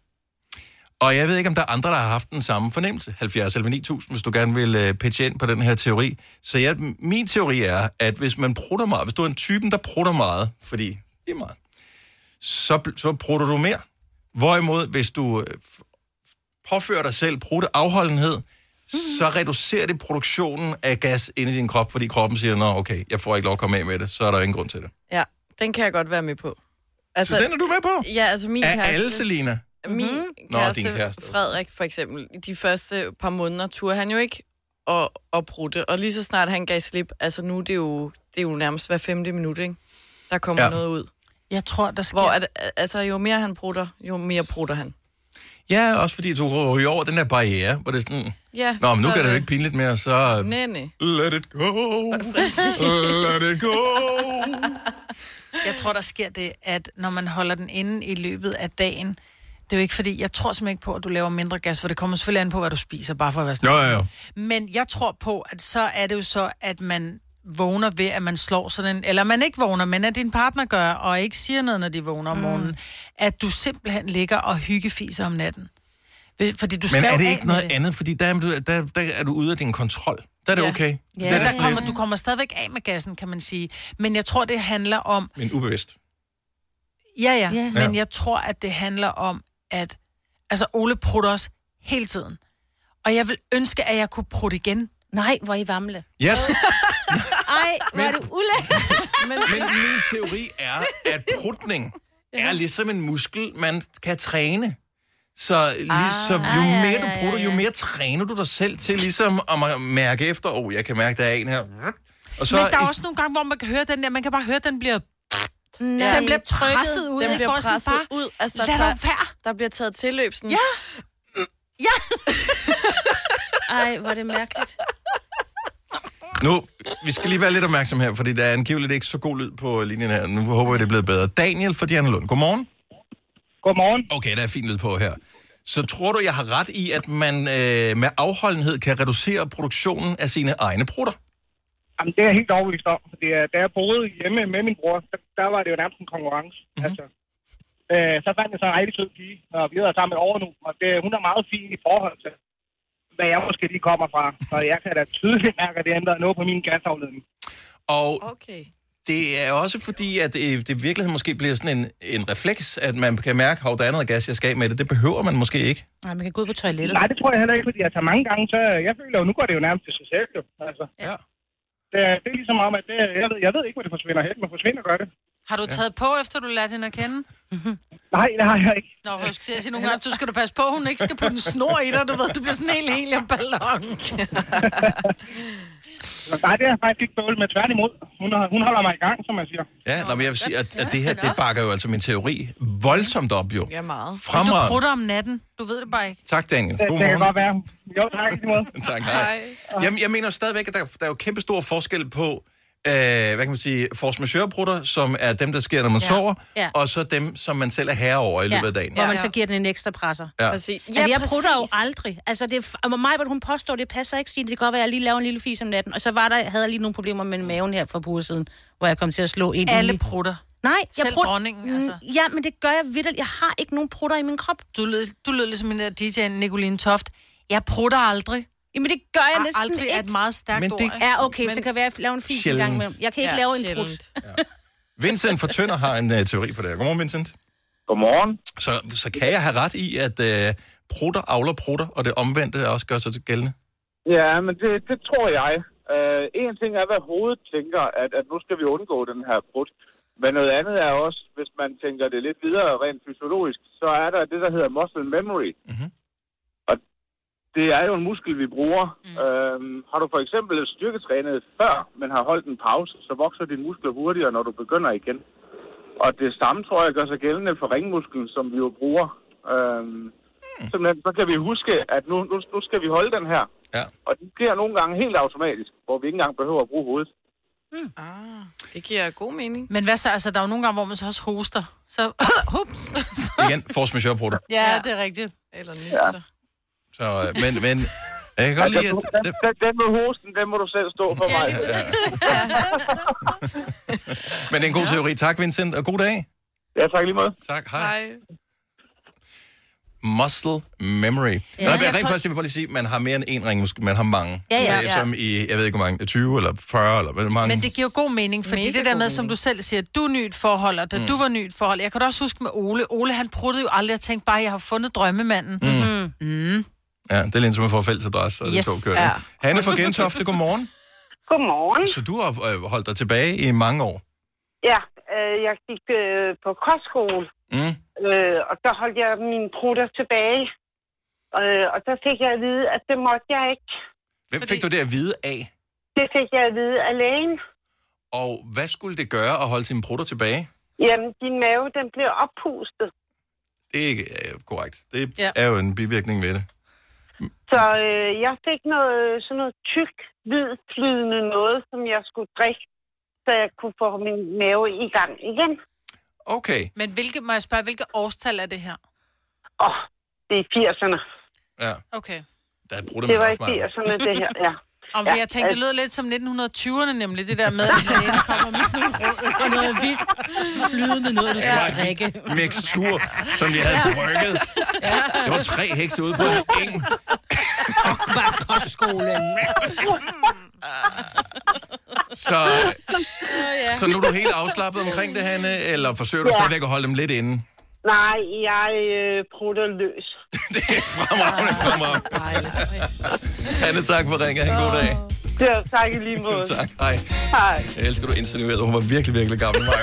Og jeg ved ikke, om der er andre, der har haft den samme fornemmelse. halvfjerds eller ni tusind, hvis du gerne vil øh, pitche ind på den her teori. Så jeg, min teori er, at hvis man prutter meget, hvis du er en typen, der prutter meget, fordi det er meget, så, så prutter du mere. Hvorimod, hvis du øh, påfører dig selv prutteafholdenhed, mm-hmm. så reducerer det produktionen af gas inde i din krop, fordi kroppen siger, nå okay, jeg får ikke lov at komme af med det, så er der ingen grund til det. Ja, den kan jeg godt være med på. Altså, så den er du med på? Ja, altså min af kæreste... alle, Selina? Min mm-hmm. kæreste, Nå, kæreste, Frederik for eksempel, de første par måneder turde han jo ikke at, at prutte, og lige så snart han gav slip, altså nu det er jo, det er jo nærmest hver femte minut, ikke? Der kommer ja. noget ud. Jeg tror, der sker... Hvor at, altså, jo mere han prutter, jo mere prutter han. Ja, også fordi du ryger over den der barriere, hvor det er sådan... Ja, nå, men nu så kan det jo ikke pinligt mere, så... Nej, nej. Let it go. Let it go. Jeg tror, der sker det, at når man holder den inde i løbet af dagen, det er jo ikke fordi, jeg tror simpelthen ikke på, at du laver mindre gas, for det kommer selvfølgelig an på, hvad du spiser, bare for at være sådan. Jo, jo, jo. Men jeg tror på, at så er det jo så, at man vågner ved, at man slår sådan en... Eller man ikke vågner, men at din partner gør, og ikke siger noget, når de vågner om morgenen. Mm. At du simpelthen ligger og hyggefiser om natten. Fordi du skal men er det af ikke noget det. andet? Fordi der, der, der er du ude af din kontrol. Der er det ja. okay. Ja, det er der kommer, du kommer stadigvæk af med gassen, kan man sige. Men jeg tror, det handler om... Men ubevidst. Ja, ja. Ja. Men jeg tror, at det handler om, at... Altså, Ole prutter os hele tiden. Og jeg vil ønske, at jeg kunne prutte igen. Nej, hvor I vamle. Ja. Ej, hvor er det ulækkert. men, men min teori er, at prutning er ligesom en muskel, man kan træne. Så, lige, ah, så jo ah, ja, mere du ja, prutter, ja, jo ja. mere træner du dig selv til ligesom at mærke efter, åh, oh, jeg kan mærke, der er en her. Og så, men der er også nogle gange, hvor man kan høre den der, man kan bare høre, den bliver... Ja, den bliver presset ud. Den bliver presset bare, ud. Altså, der, lad tager, dig være. Der bliver taget tilløb. Sådan. Ja. Ja. Ej, hvor er det mærkeligt. Nu, vi skal lige være lidt opmærksom her, fordi der er angiveligt ikke så god lyd på linjen her. Nu håber jeg, det er blevet bedre. Daniel fra Dianalund, godmorgen. Godmorgen. Okay, der er fint lyd på her. Så tror du, jeg har ret i, at man øh, med afholdenhed kan reducere produktionen af sine egne prutter? Jamen, det er jeg helt overbevist om. Fordi, da jeg boede hjemme med min bror, der, der var det jo nærmest en konkurrence. Mm-hmm. Altså, øh, så fandt jeg så en rigtig sød pige, og vi er sammen et år nu. Og det, hun er meget fin i forhold til, hvad jeg måske lige kommer fra. Og jeg kan da tydeligt mærke, at det ændrer noget på min gasafledning. Og okay. Det er også fordi, at det, det i virkeligheden måske bliver sådan en, en refleks, at man kan mærke, at der er noget gas, jeg skal af med det. Det behøver man måske ikke. Nej, man kan gå ud på toilettet. Nej, det tror jeg heller ikke, fordi altså mange gange, så jeg føler jo, nu går det jo nærmest til sig selv. Jo. Altså, ja. det, det er ligesom om, at det, jeg, ved, jeg ved ikke, hvor det forsvinder hen, men forsvinder gør det. Har du taget på, efter du lærte hende at kende? Nej, det har jeg ikke. Nå, for jeg skal sige nogle gange, så skal du passe på, hun ikke skal putte en snor i dig, du ved, du bliver sådan helt helt af ballon. Nej, det er faktisk ikke dårligt med tværtimod. Hun, hun holder mig i gang, som man siger. Ja, nå, men jeg vil sige, at, at det her, det bakker jo altså min teori voldsomt op, jo. Ja, meget. Fremragende. Du prutter om natten, du ved det bare ikke. Tak, Daniel. Det, God det kan morgen. godt være. Jo, tak i måde. Tak, hej. hej. Jamen, jeg mener stadigvæk, at der, der er jo kæmpe stor forskel på, øh, hvad kan man sige, force majeure-prutter, som er dem, der sker, når man ja. sover, Ja. og så dem, som man selv er herre over i løbet Ja, af dagen. hvor man så giver den en ekstra presser. Ja. Præcis. Ja, Altså, jeg præcis. prutter jo aldrig. Altså, det er, mig, hvor hun påstår, det passer ikke, Stine. Det kan godt være, at jeg lige laver en lille fis om natten. Og så var der, havde jeg lige nogle problemer med maven her for et par uger siden, hvor jeg kom til at slå ind Alle i... prutter. Nej, jeg Selv prutter... dronningen, altså. Ja, men det gør jeg vitterligt. Jeg har ikke nogen prutter i min krop. Du lød, du lød ligesom en der D J Nicoline Toft. Jeg prutter aldrig. Jamen, det gør jeg Ah, næsten aldrig ikke. er et meget stærkt Men ord. det- ikke? Ja, okay, Men- så kan være, at jeg laver en fis en Sjældent. gang imellem. Jeg kan ikke Ja, lave en sjældent. prut. Vincent fra Tønder har en uh, teori på det her. Godmorgen, Vincent. Godmorgen. Så, så kan jeg have ret i, at uh, prutter avler prutter, og det omvendte også gør sig til gældende? Ja, men det, det tror jeg. Uh, en ting er, hvad hovedet tænker, at, at nu skal vi undgå den her brud. Men noget andet er også, hvis man tænker det lidt videre rent fysiologisk, så er der det, der hedder muscle memory. Mm-hmm. Og det er jo en muskel, vi bruger. Mm. Øhm, har du for eksempel styrketrænet før, men har holdt en pause, så vokser dine muskler hurtigere, når du begynder igen. Og det samme, tror jeg, gør sig gældende for ringmusklen, som vi jo bruger. Øhm, mm. Simpelthen, så kan vi huske, at nu, nu, nu skal vi holde den her. Ja. Og det sker nogle gange helt automatisk, hvor vi ikke engang behøver at bruge hovedet. Mm. Ah, det giver god mening. Men hvad så? Altså, der er jo nogle gange, hvor man så også hoster. Så, hups. Igen, force majeure-prutter. Ja, det er rigtigt. Eller nyser. Ja. Så, øh, men, men jeg kan godt lide, at... Den, den, den med hosten, den må du selv stå for mig. Ja. Men det er en god teori. Tak, Vincent, og god dag. Ja, tak lige måde. Tak, hej. hej. Muscle memory. Ja, Nå, jeg rent tror... faktisk, jeg vil bare lige sige, at man har mere end én ringmuskel, man har mange. Ja, ja, Så, ja. Som i, jeg ved ikke hvor mange, tyve eller fyrre eller hvor mange. Men det giver jo god mening, fordi Mega det der med, god som mening. du selv siger, du er nyt forhold, og da mm. du var nyt forhold. Jeg kan da også huske med Ole. Ole, han pruttede jo aldrig og tænkte bare, at jeg har fundet drømmemanden. Mm. Mm. Ja, det er lidt som at få fælles adresse, og Yes, det tog kørt. ja. Hanne fra Gentofte, godmorgen. Godmorgen. Så du har øh, holdt dig tilbage i mange år. Ja, øh, jeg gik øh, på kostskole, Mm. øh, og der holdt jeg mine prutter tilbage. Øh, og der fik jeg at vide, at det måtte jeg ikke. Hvem fik du det at vide af? Det fik jeg at vide af lægen. Og hvad skulle det gøre at holde sine prutter tilbage? Jamen, din mave, den blev oppustet. Det er ikke øh, korrekt. Det Ja. er jo en bivirkning ved det. Så øh, jeg fik noget, sådan noget tyk, hvid, flydende noget, som jeg skulle drikke, så jeg kunne få min mave i gang igen. Okay. Men hvilke, må jeg spørge, hvilke årstal er det her? Åh, oh, det er firserne. Ja. Okay. Der er brudt Det var i firserne, det her, ja. Og Ja, jeg tænkte, det lød lidt som nitten tyverne nemlig, det der med, at lægen kommer med sådan nogle råd og noget hvidt flydende noget, du skal Ja. drikke. Mixtur, som de havde brygget. Det var tre hekse ude på en eng. Var kostskolen. Så, så nu er du helt afslappet omkring det, Hanne, eller forsøger du Ja. stadigvæk at holde dem lidt inde? Nej, jeg øh, prutter løs. Det er fremragende, fremragende. Hanne, tak for ringen. Ha' en god dag. Ja, tak i lige måde. Tak, hej. Hej. Jeg elsker, du insinuerede. Hun var virkelig, virkelig gammel, Maja.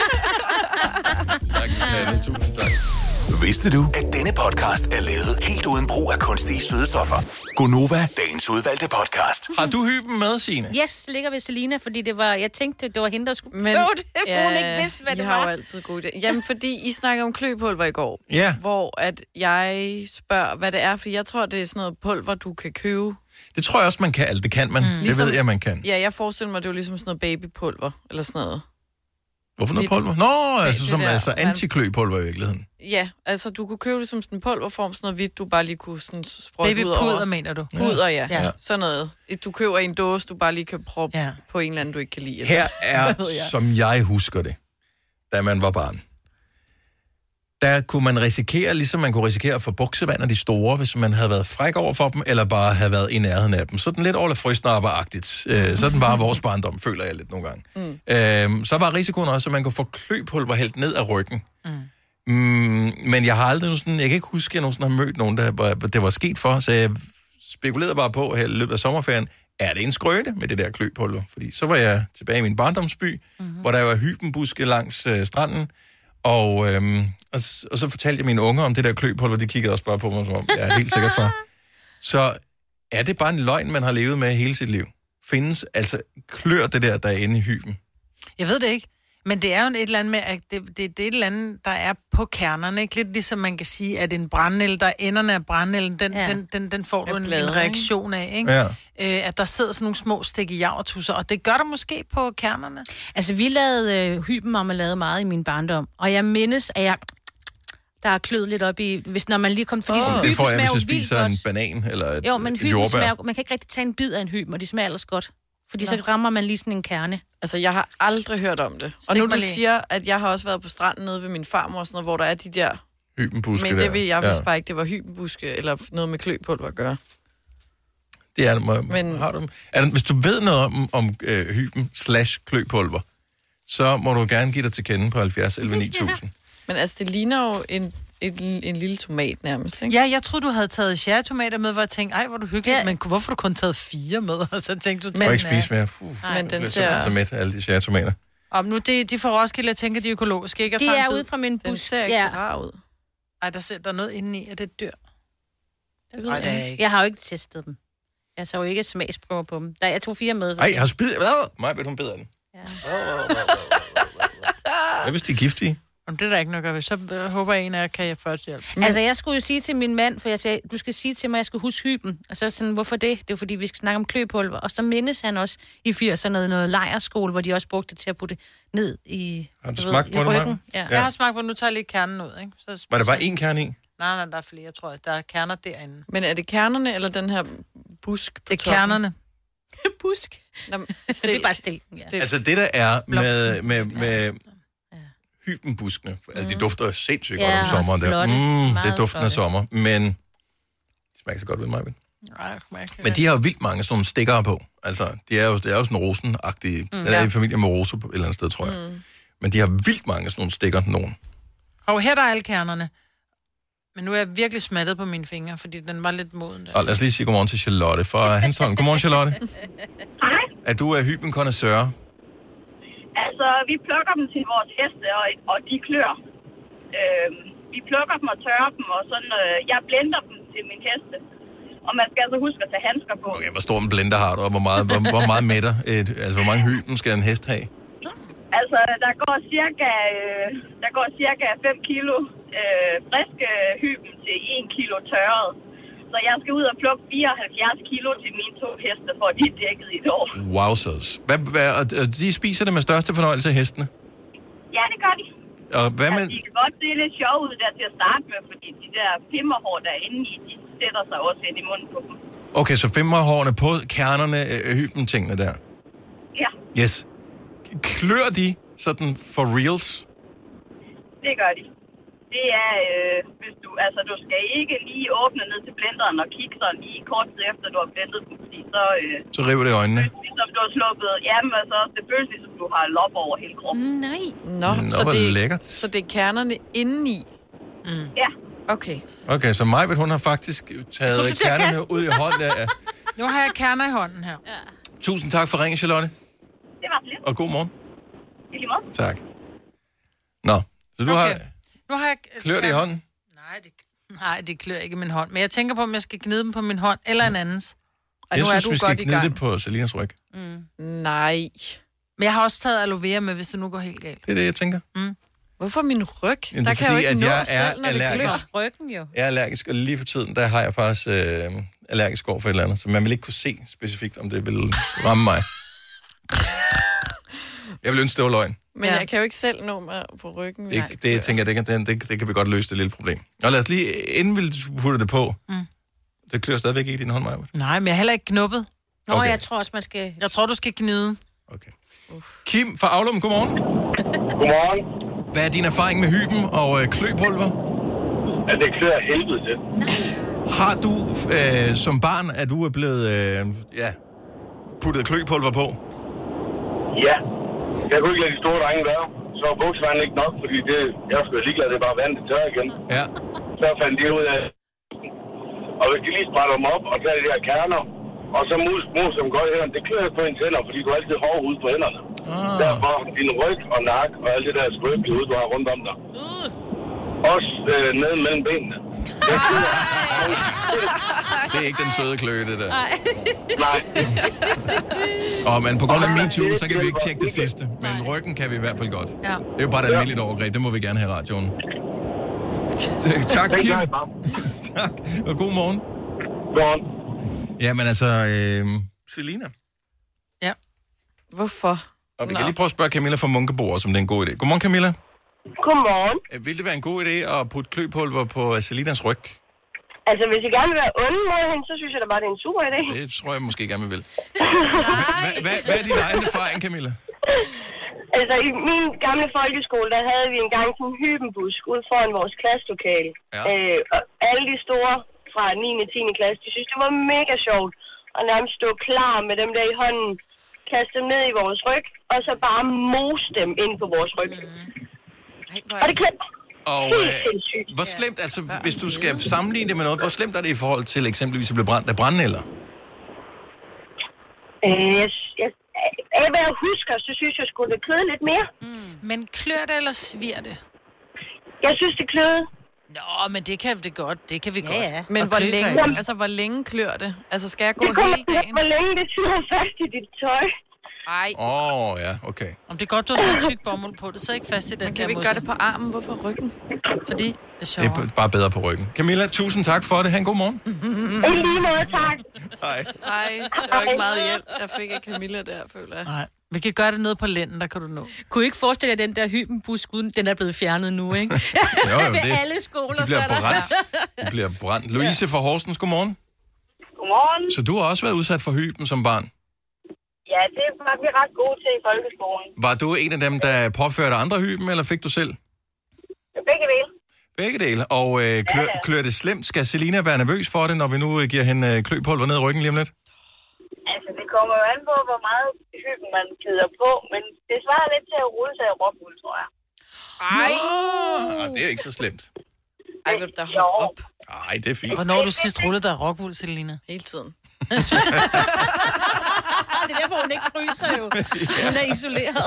Tak, Hanne. Tusind tak. Vidste du, at denne podcast er lavet helt uden brug af kunstige sødestoffer? Gonova, dagens udvalgte podcast. Har du hyben med, Signe? Yes, ligger ved Selina, fordi det var, jeg tænkte, det var hende, der skulle Men, prøve det, ja, hun ikke vidste, hvad I det har var. jo altid gode idéer. Jamen, fordi I snakker om kløpulver i går. Ja. Hvor at jeg spørger, hvad det er, fordi jeg tror, det er sådan noget pulver, du kan købe. Det tror jeg også, man kan. Altså, det kan man. Mm. Det Ligesom- ved jeg, man kan. Ja, jeg forestiller mig, det er jo ligesom sådan noget babypulver, eller sådan noget. Hvorfor noget Lidt- pulver? Nå, altså det som der, altså man- antikløpulver i virkeligheden. Ja, altså du kunne købe det som sådan en pulverform, sådan noget hvidt, du bare lige kunne sådan sprøjte ud over. Babypuder, mener du? Puder, ja. Ja. ja. Sådan noget. Du køber i en dåse, du bare lige kan proppe ja. på en eller anden, du ikke kan lide. Her er, Hvad ved jeg? som jeg husker det, da man var barn. Der kunne man risikere, ligesom man kunne risikere at få buksevand af de store, hvis man havde været fræk over for dem, eller bare havde været i nærheden af dem. Sådan lidt Ole Frøsnapper-agtigt. Øh, sådan var vores barndom, føler jeg lidt nogle gange. Mm. Øh, så var risikoen også, at man kunne få kløpulver hældt ned af ryggen. Mm. Mm, men jeg har aldrig sådan, jeg kan ikke huske, at jeg nogensinde har mødt nogen, der var, det var sket for, så jeg spekulerede bare på her i løbet af sommerferien, er det en skrøne med det der kløpulver? Fordi så var jeg tilbage i min barndomsby, mm-hmm. hvor der var hybenbuske langs øh, stranden, og, øhm, og, og så fortalte jeg mine unger om det der kløpulver, de kiggede også bare på mig, som om jeg er helt sikker for. Så er det bare en løgn, man har levet med hele sit liv? Findes, altså klør det der, der er inde i hyben? Jeg ved det ikke. Men det er jo et eller andet med, at det, det, det er et eller andet, der er på kernerne, ikke? Lidt ligesom man kan sige, at en brændenælde, der er enderne af brændenælden, den, ja. den, den, den får du en, en reaktion af, ikke? Ja. Øh, at der sidder sådan nogle små stikke javertusser, og det gør der måske på kernerne. Altså, vi lavede øh, hybenmarmelade meget i min barndom, og jeg mindes, at jeg... Der er kløet lidt op i, hvis når man lige kommer... Fordi oh. Det får jeg, hvis jeg spiser en banan eller et Jo, men hyben jordbær. smager... Man kan ikke rigtig tage en bid af en hyben, og de smager ellers godt. Fordi Nå. så rammer man lige sådan en kerne. Altså, jeg har aldrig hørt om det. Stik og nu du siger, at jeg har også været på stranden nede ved min farmor og sådan noget, hvor der er de der... Hybenbuske Men det vil jeg ja. vist bare ikke, det var hybenbuske eller noget med kløpulver at gøre. Det er må, men... har du, er der, hvis du ved noget om, om øh, hyben slash kløpulver, så må du gerne give dig til kende på halvfjerds elleve ni tusind. Men altså, det ligner jo en... En, en lille tomat nærmest, ikke? Ja, jeg troede, du havde taget cherrytomater med, hvor jeg tænkte, ej, hvor du hyggelig, ja. Men hvorfor har du kun taget fire med? Og så tænkte du... Men, ikke spise mere. Uh, men den ser... så mæt, alle de cherrytomater. Om nu, de, de får Roskilde, jeg tænker, de er økologiske, ikke? De er ude fra min bus. Den ser ikke ja. så rar ud. Ej, der ser der er noget indeni, at det er dyr. Det ved ej, jeg ikke. Jeg har jo ikke testet dem. Jeg så jo ikke smagsprøver på dem. Der, jeg tog fire med. Ej, jeg har spidt... Hvad? Mig ved hun bedre den. Ja. Hvad hvis de er giftige? Om det er der ikke noget at gøre, så håber jeg, en af jer kan jeg først hjælpe. Men... Altså, jeg skulle jo sige til min mand, for jeg sagde, du skal sige til mig, at jeg skal huske hyben. Og så sådan, hvorfor det? Det er fordi, vi skal snakke om kløpulver. Og så mindes han også i firserne noget, noget lejrskole, hvor de også brugte det til at putte ned i, har du ved, smagt i ryggen. Ja. Ja. Jeg har smagt på, nu tager jeg lige kernen ud, ikke? Så var det bare én kerne i? Nej, nej, der er flere, tror jeg. Der er kerner derinde. Men er det kernerne, eller den her busk? Det er kernerne. Busk? Nå, det er bare stilken, ja. Altså, det der er med... med, med hybenbuskene. Altså, de dufter sindssygt ja, godt om sommeren. Der. Mm, det duften af sommer. Men de smager så godt ved mig. Men de har jo vildt mange sådan nogle stikkere på. Altså, de er jo, det er jo sådan rosenagtige. Mm, der er i familie med roser på et eller andet sted, tror jeg. Mm. Men de har vildt mange sådan nogle stikker, nogen. Og her der er alle kernerne. Men nu er jeg virkelig smattet på mine fingre, fordi den var lidt moden der. Og lad os lige sige godmorgen til Charlotte fra Hanstholm. Godmorgen, Charlotte. Hej. Er du af hybenkondensør? Altså, vi plukker dem til vores heste, og, og de klør. Øh, vi plukker dem og tørrer dem, og sådan, øh, jeg blender dem til min heste. Og man skal altså huske at tage handsker på. Okay, hvor stor en blender har du, og hvor meget, hvor, hvor meget mætter? Et, altså, hvor mange hyben skal en hest have? Altså, der går cirka, øh, der går cirka fem kilo øh, friske hyben til en kilo tørret. Så jeg skal ud og plukke fireoghalvfjerds kilo til mine to heste, for at de er dækket i et år. Wowzers. Hvad, hvad, og de spiser det med største fornøjelse af hestene? Ja, det gør de. Og hvad med... Altså, de kan godt se lidt sjov ud der til at starte med, fordi de der pimmerhår, der er inde i, de sætter sig også ind i munden på dem. Okay, så femmerhårene på kernerne af hyben-tingene der? Ja. Yes. Klør de sådan for reals? Det gør de. Det er, øh, hvis du, altså du skal ikke lige åbne ned til blenderen og kigge sådan lige kort tid efter, du har blendet dem, fordi så... Øh, så river det i øjnene? Som du har sluppet, jamen altså, det føles ligesom, du har lop over hele kroppen. Nej. Nå, Nå så, det, lækkert. så det er kernerne indeni? Mm. Ja. Okay. Okay, så Majbet, hun har faktisk taget så, kernerne ud i hånden. Ja. Nu har jeg kerner i hånden her. Ja. Tusind tak for ringen, Charlotte. Det var lidt. Og god morgen. I lige måde. Tak. Nå, så du okay. har... Nu har jeg... Klør det i hånden? Nej, det, nej, det klør ikke i min hånd. Men jeg tænker på, om jeg skal gnide dem på min hånd eller en andens. Og jeg nu synes, er du vi skal gnide det på Selinas ryg. Mm. Nej. Men jeg har også taget aloe vera med, hvis det nu går helt galt. Det er det, jeg tænker. Mm. Hvorfor min ryg? Jamen, der kan fordi, jeg jo ikke nå jeg selv, når allergisk. det klør. Ryggen jo. Jeg er allergisk, og lige for tiden, der har jeg faktisk øh, allergisk over for et eller andet. Så man vil ikke kunne se specifikt, om det vil ramme mig. Jeg vil ønske, det var løgn. Men ja. Jeg kan jo ikke selv nå mig på ryggen. Det, det, det jeg tænker jeg, det kan, det, det kan vi godt løse det lille problem. Og lad os lige, inden vi putter det på, mm. det klør stadigvæk ikke i din hånd, Maja. Nej, men jeg er heller ikke knuppet. Nå, okay. Jeg tror også, man skal... Jeg tror, du skal gnide. Okay. Uf. Kim fra Aulum, godmorgen. Godmorgen. Hvad er din erfaring med hyben og øh, kløpulver? Ja, det klør helvede til. Har du, øh, som barn, er du blevet, øh, ja, puttet kløpulver på? Ja. Jeg kunne ikke lade de store drenge være. Så var buksvanden ikke nok, fordi det, jeg skulle ligeglade, det er bare vand, det tør igen. Ja. Så fandt de ud af, og hvis de lige sprætter dem op og tager de der kerner, og så mus, mus som godt hænderne, det klør på dine tænder, fordi du har altid hård hud på hænderne. Ah. Derfor din ryg og nak og alt det der skrøbelige hud, du har rundt om dig. Uh. Også øh, nede mellem benene. Det er ikke den søde kløe, det der. Nej. Og men på grund af MeToo, så kan vi ikke tjekke det sidste. Men ryggen kan vi i hvert fald godt. Ja. Det er jo bare et almindeligt overgreb. Det må vi gerne have i radioen. Tak, Kim. Tak. Og god morgen. Godmorgen. Jamen altså, øh, Selina. Ja. Hvorfor? Og vi kan lige prøve at spørge Camilla fra Munkebo, som det er en god idé. Godmorgen, Camilla. Godmorgen. Vil det være en god idé at putte kløpulver på Selinas ryg? Altså, hvis I gerne vil være onde mod hende, så synes jeg da bare, det er en super idé. Det tror jeg måske gerne, vi vil. Hvad er din egen erfaring, Camilla? Altså, i min gamle folkeskole, der havde vi engang sådan en hybenbusk ude foran vores klasselokale. Ja. Øh, og alle de store fra niende og tiende klasse, de synes, det var mega sjovt. Og nærmest stå klar med dem der i hånden, kaste dem ned i vores ryg, og så bare mose dem ind på vores ryg. Mm. Og det klemt. Og øh, hvor slemt, altså hvis du skal sammenligne det med noget, hvor slemt er det i forhold til eksempelvis at blive brændt af brændenælder? Øh, jeg, jeg, af hvad jeg husker, så synes jeg skulle det kløde lidt mere. Mm. Men klør det eller svir det? Jeg synes, det kløde. Nå, men det kan det godt. Det kan vi ja, godt. Ja. Men hvor længe, altså, hvor længe klør det? Altså, skal jeg gå det hele dagen? Hvor længe det tyder fast i dit tøj. Ej. Åh, oh, ja, okay. Om det er godt, du har sådan en tyk bomuld på det, så ikke fast i den. Men kan vi ikke gøre det på armen? Hvorfor ryggen? Fordi det er sjovere. Det er bare bedre på ryggen. Camilla, tusind tak for det. Ha' en god morgen. I lige måde, tak. Hej. Hej. Det var ikke meget hjælp, jeg fik af Camilla der, føler jeg. Nej. Vi kan gøre det nede på lænden, der kan du nå. Kunne I ikke forestille jer den der hybenbusk uden, den er blevet fjernet nu, ikke? jo, jo, Ved det, alle skoler, de bliver så er der- brændt. De bliver brændt. Louise fra Horsens, godmorgen. Godmorgen. Så du har også været udsat for hyben som barn. Ja, det var vi ret gode til i folkeskolen. Var du en af dem, der påførte andre hyben, eller fik du selv? Begge dele. Begge dele. Og øh, klør, Ja, ja. klør det slemt? Skal Selina være nervøs for det, når vi nu øh, giver hende øh, kløpulver ned i ryggen lige om lidt? Altså, det kommer jo an på, hvor meget hyben man gider på, men det svarer lidt til at rulle sig i rockwool, tror jeg. Ej. Ah, det er ikke så slemt. Ej, vil du da holde op? Nej, det er fint. Hvornår har du sidst rullet dig rockwool, Selina? Hele tiden. Det er derfor, hun ikke fryser jo. Hun er isoleret.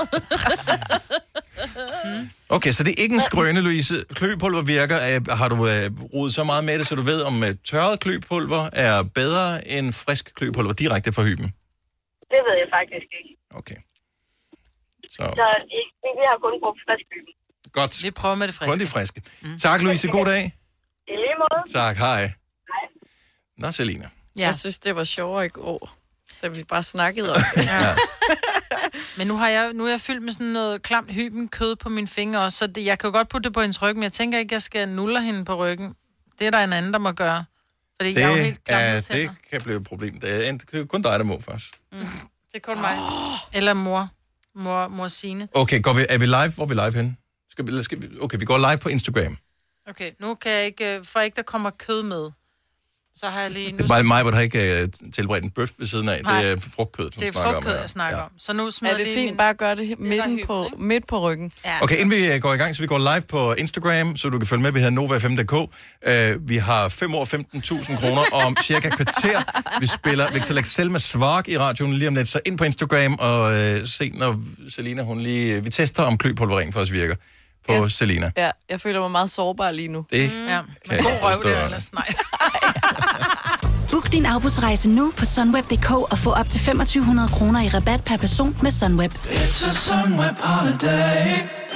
Okay, så det er ikke en skrøne, Louise. Kløpulver virker. Er- Har du øh, rodet så meget med det, så du ved, om øh, tørret kløpulver er bedre end frisk kløpulver direkte fra hyben? Det ved jeg faktisk ikke. Okay. Så Så i- vi har kun brugt frisk hyben. godt. Vi prøver med det friske. Kun det friske. Mm. Tak, Louise. God dag. I lige måde. Tak, hej. Nå, Selina. Ja. Jeg synes, det var sjovere i går, da vi bare snakkede om det. Ja. Men nu har jeg nu er jeg fyldt med sådan noget klamt hyben kød på mine fingre også, så det, jeg kan jo godt putte det på hendes ryg, men jeg tænker ikke, jeg skal nulle hende på ryggen. Det er der en anden, der må gøre. Fordi Det, jeg er jo helt klam er, med tænder. det kan blive et problem. Det er, en- det er kun dig, der må først. Mm. Det er kun mig. Eller mor. Mor, mor Signe. Okay, går vi, er vi live? Hvor er vi live henne? Skal vi, skal vi, okay, vi går live på Instagram. Okay, nu kan jeg ikke, øh, for ikke der kommer kød med. Så har jeg lige... Nu Det er bare mig, hvor der ikke er tilberedt en bøf ved siden af. Nej. Det er frugtkød, som det er snakker om frugtkød, her. jeg snakker Ja. om. Så nu smider Er det lige fint min... bare at gøre det der midten hyben, på, ikke? midt på ryggen? Ja. Okay, inden vi går i gang, så vi går live på Instagram, så du kan følge med. Vi hedder Nova fem punktum d k. Uh, vi har fem år femten tusind kroner og om cirka kvarter. Vi spiller Victor Lexell med Svark i radioen lige om lidt. Så ind på Instagram og uh, se, når Selina, hun lige... Vi tester, om kløpulver rent faktisk virker på Yes. Selina. Ja, jeg føler mig meget sårbar lige nu. Det Mm. Ja, kan men jeg god røv, forstå. det er ellers. Nej. Book din afbudsrejse nu på sunweb punktum d k og få op til femogtyve hundrede kroner i rabat per person med Sunweb. It's a Sunweb holiday.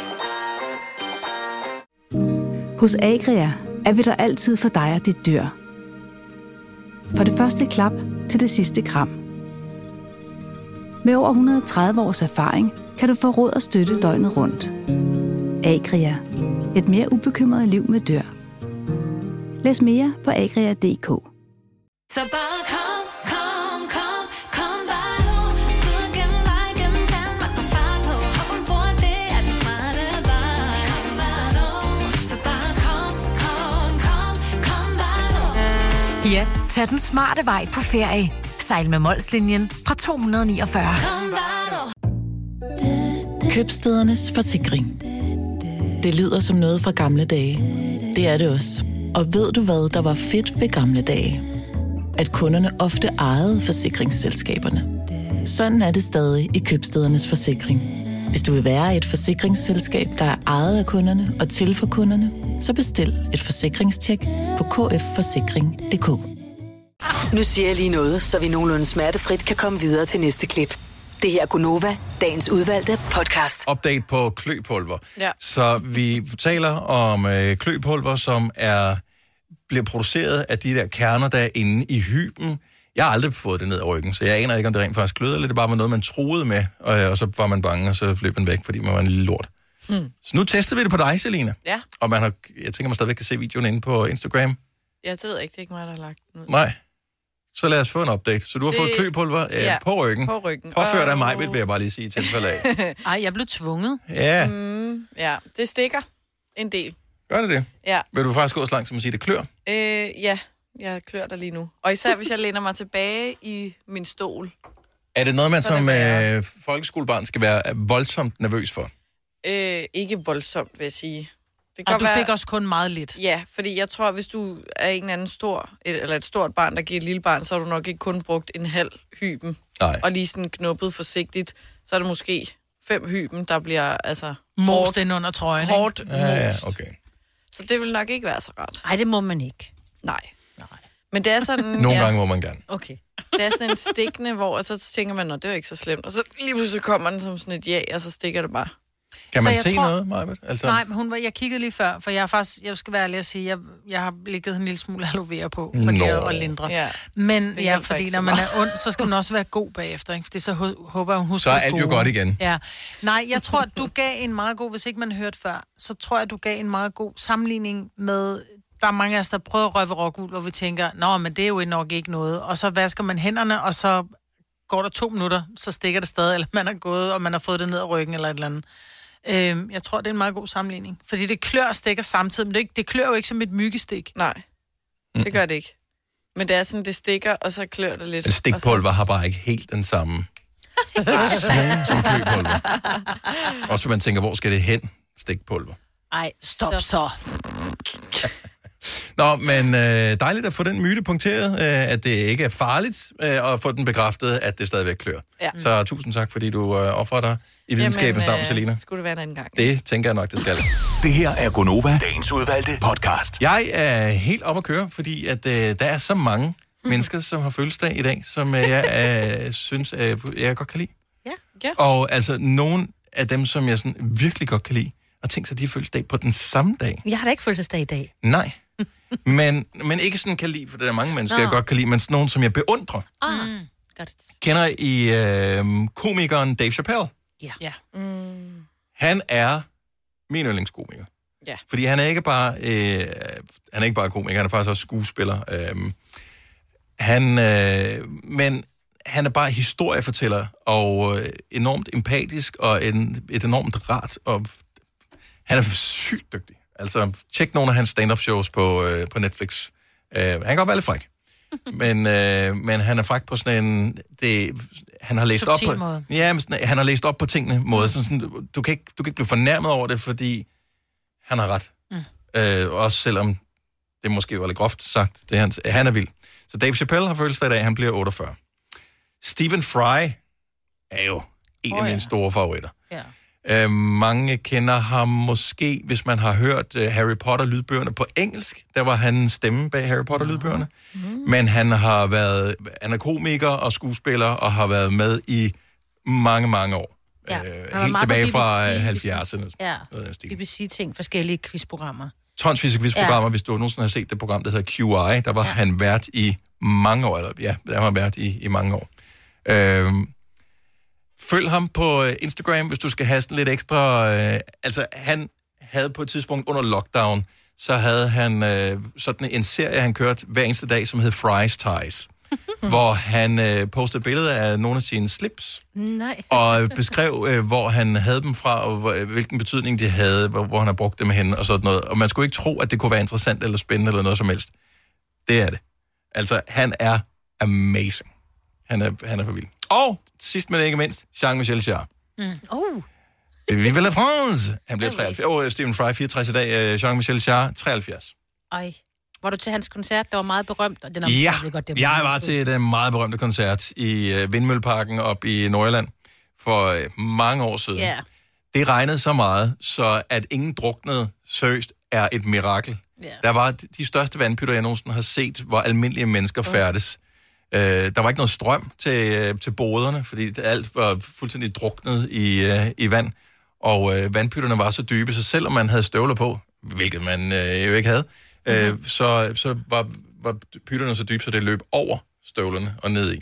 Hos Agria er vi der altid for dig og dit dyr. For det første klap til det sidste kram. Med over et hundrede og tredive års erfaring kan du få råd og støtte døgnet rundt. Agria. Et mere ubekymret liv med dyr. Læs mere på agria punktum d k. Så bare kom, kom, kom, kom bare nu. Skud gennem vej, gennem Danmark på fart på. Hop ombord, det er den smarte vej. Kom bare nu. Så bare kom, kom, kom, kom bare nu. Ja, tag den smarte vej på ferie. Sejl med Molslinjen fra to hundrede niogfyrre. Kom bare nu. Købstædernes forsikring. Det lyder som noget fra gamle dage. Det er det også. Og ved du hvad, der var fedt ved gamle dage? At kunderne ofte ejede forsikringsselskaberne. Sådan er det stadig i Købstædernes forsikring. Hvis du vil være et forsikringsselskab, der er ejet af kunderne og til for kunderne, så bestil et forsikringstjek på k f forsikring punktum d k. Nu siger jeg lige noget, så vi nogenlunde smertefrit kan komme videre til næste klip. Det her er Gunova, dagens udvalgte podcast. Update på kløpulver. Ja. Så vi taler om øh, kløpulver, som er bliver produceret af de der kerner, der er inde i hyben. Jeg har aldrig fået det ned ad ryggen, så jeg aner ikke, om det rent faktisk kløder, eller det bare var noget, man troede med, og, og så var man bange, og så fløb man væk, fordi man var en lille lort. Hmm. Så nu tester vi det på dig, Selina. Ja. Og man har, jeg tænker, man stadigvæk kan se videoen inde på Instagram. Ja, det ved jeg ikke. Det er ikke mig, der har lagt den ud. Nej. Så lad os få en update. Så du har Det- fået kløpulver øh, Ja, på ryggen. på ryggen. Påført af Og- mig, vil jeg bare lige sige i tilfælde af. Ej, jeg blev tvunget. Ja. Mm, ja, det stikker en del. Gør det det? Ja. Vil du faktisk gå så langt som at sige, det klør? Øh, ja, jeg klør der lige nu. Og især hvis jeg læner mig tilbage i min stol. Er det noget, man Så er som det øh, folkeskolebarn skal være voldsomt nervøs for? Øh, ikke voldsomt, vil jeg sige. Det Og du fik også kun meget lidt. Ja, fordi jeg tror, hvis du er en anden stor, et, eller et stort barn, der giver et lille barn, så har du nok ikke kun brugt en halv hyben. Nej. Og lige sådan knuppet forsigtigt, så er det måske fem hyben, der bliver altså... Most ind under trøjen, ikke? Hårdt Ja, ja, most. okay. Så det vil nok ikke være så rart. Nej, det må man ikke. Nej. Nej. Men det er sådan... Nogle ja, gange må man gerne. Okay. Det er sådan en stikkende, hvor så tænker man, at det er jo ikke så slemt. Og så lige pludselig kommer den som sådan et ja, og så stikker det bare. Kan Så man jeg se tror- noget, Majbert? Altså, Nej, men hun var, jeg kiggede lige før, for jeg er faktisk, jeg skal være ærlig at sige, jeg, jeg har ligget en lille smule aloe vera på, fordi Nå. jeg at lindre. Ja. Men Det ja, hjælper fordi ikke når så man meget. er ond, så skal man også være god bagefter, ikke? Fordi så hå- håber jeg, hun husker Så er det alt jo gode. godt igen. Ja. Nej, jeg tror, at du gav en meget god, hvis ikke man hørte før, så tror jeg, at du gav en meget god sammenligning med, der er mange af os, der prøver at røve rockuld, hvor vi tænker, nå, men det er jo nok ikke noget. Og så vasker man hænderne, og så går der to minutter, så stikker det stadig, eller man er gået, og man har fået det ned ad ryggen, eller et eller andet. Øhm, jeg tror, det er en meget god sammenligning. Fordi det klør og stikker samtidig, men det, ikke, det klør jo ikke som et myggestik. Nej, det gør det ikke. Men det er sådan, det stikker, og så klør det lidt. En stikpulver har bare ikke helt den samme svung som kløpulver. Også hvis man tænker, hvor skal det hen, stikpulver? Ej, stop, stop så. Nå, men øh, dejligt at få den myte punkteret, øh, at det ikke er farligt, øh, og få den bekræftet, at det stadigvæk klør. Ja. Så tusind tak, fordi du øh, offrer dig i videnskabens navn, Selina. Skulle det være en anden gang. Det tænker jeg nok, det skal. Det her er Gonova, dagens udvalgte podcast. Jeg er helt op at køre, fordi at, øh, der er så mange mennesker, som har fødselsdag i dag, som øh, jeg øh, synes, øh, jeg godt kan lide. Ja. Ja. Og altså, nogle af dem, som jeg sådan virkelig godt kan lide, og tænk sig, at de har fødselsdag på den samme dag. Jeg har da ikke fødselsdag i dag. Nej. men, men ikke sådan kan lide, for der er mange mennesker, Nå. jeg godt kan lide, men sådan nogen, som jeg beundrer. Ah, mm. got it. Kender I øh, komikeren Dave Chappelle? Ja. Ja. Mm. Han er min yndlingskomiker. Ja. Fordi han er ikke bare, øh, han er ikke bare komiker, han er faktisk også skuespiller. Øh, han, øh, men han er bare historiefortæller, og øh, enormt empatisk, og en, et enormt rart, og han er sygt dygtig. Altså, tjek nogle af hans stand-up shows på, øh, på Netflix. Øh, han kan godt være lidt fræk. men, øh, men han er fræk på sådan en... Det, han har læst Subtil op på... måde. Ja, men sådan, han har læst op på tingene måde. Sådan, sådan, du, kan ikke, du kan ikke blive fornærmet over det, fordi han har ret. Mm. Øh, også selvom det måske var lidt groft sagt. Det er hans, han er vild. Så Dave Chappelle har fødselsdag i dag, han bliver otteogfyrre. Stephen Fry er jo en oh, af mine ja. store favoritter. Ja. Øh, mange kender ham måske, hvis man har hørt uh, Harry Potter-lydbøgerne på engelsk. Der var han stemme bag Harry Potter-lydbøgerne. Mm. Men han har været, han er komiker og skuespiller, og har været med i mange, mange år. Ja. Øh, Han var helt meget tilbage på fra B B C, øh, halvfjerdserne. Ja, Noget af den stil. B B C-ting, forskellige quizprogrammer. Tonsvis af quizprogrammer, Ja. hvis du nogensinde har set det program, der hedder Q I. Der var ja. han vært i mange år. Eller, ja, der har han været i, i mange år. Øhm, følg ham på Instagram, hvis du skal have sådan lidt ekstra... Øh, altså, han havde på et tidspunkt under lockdown, så havde han øh, sådan en serie, han kørte hver eneste dag, som hed Fries Ties. hvor han øh, postede billeder af nogle af sine slips, Nej. og beskrev, øh, hvor han havde dem fra, og hvor, hvilken betydning de havde, hvor, hvor han har brugt dem hen, og sådan noget. Og man skulle ikke tro, at det kunne være interessant eller spændende eller noget som helst. Det er det. Altså, han er amazing. Han er, han er for vild. Og sidst men ikke mindst, Jean-Michel Jarre. Mm. Oh. Vive la France! Han bliver treoghalvfjerds. Åh, oh, Stephen Fry, fireogtres i dag. Jean-Michel Jarre, treoghalvfjerds. Ej. Var du til hans koncert, der var meget berømt? Og den er Ja, jeg, godt, det jeg var til et uh, meget berømte koncert i uh, Vindmølleparken op i Nordjylland for uh, mange år siden. Yeah. Det regnede så meget, så at ingen druknede seriøst er et mirakel. Yeah. Der var de største vandpytter, jeg nogensinde har set, hvor almindelige mennesker færdes. Uh, der var ikke noget strøm til, uh, til boderne, fordi alt var fuldstændig druknet i, uh, i vand. Og uh, vandpytterne var så dybe, så selvom man havde støvler på, hvilket man uh, jo ikke havde, uh, mm-hmm. så, så var, var pytterne så dybe, så det løb over støvlerne og ned i.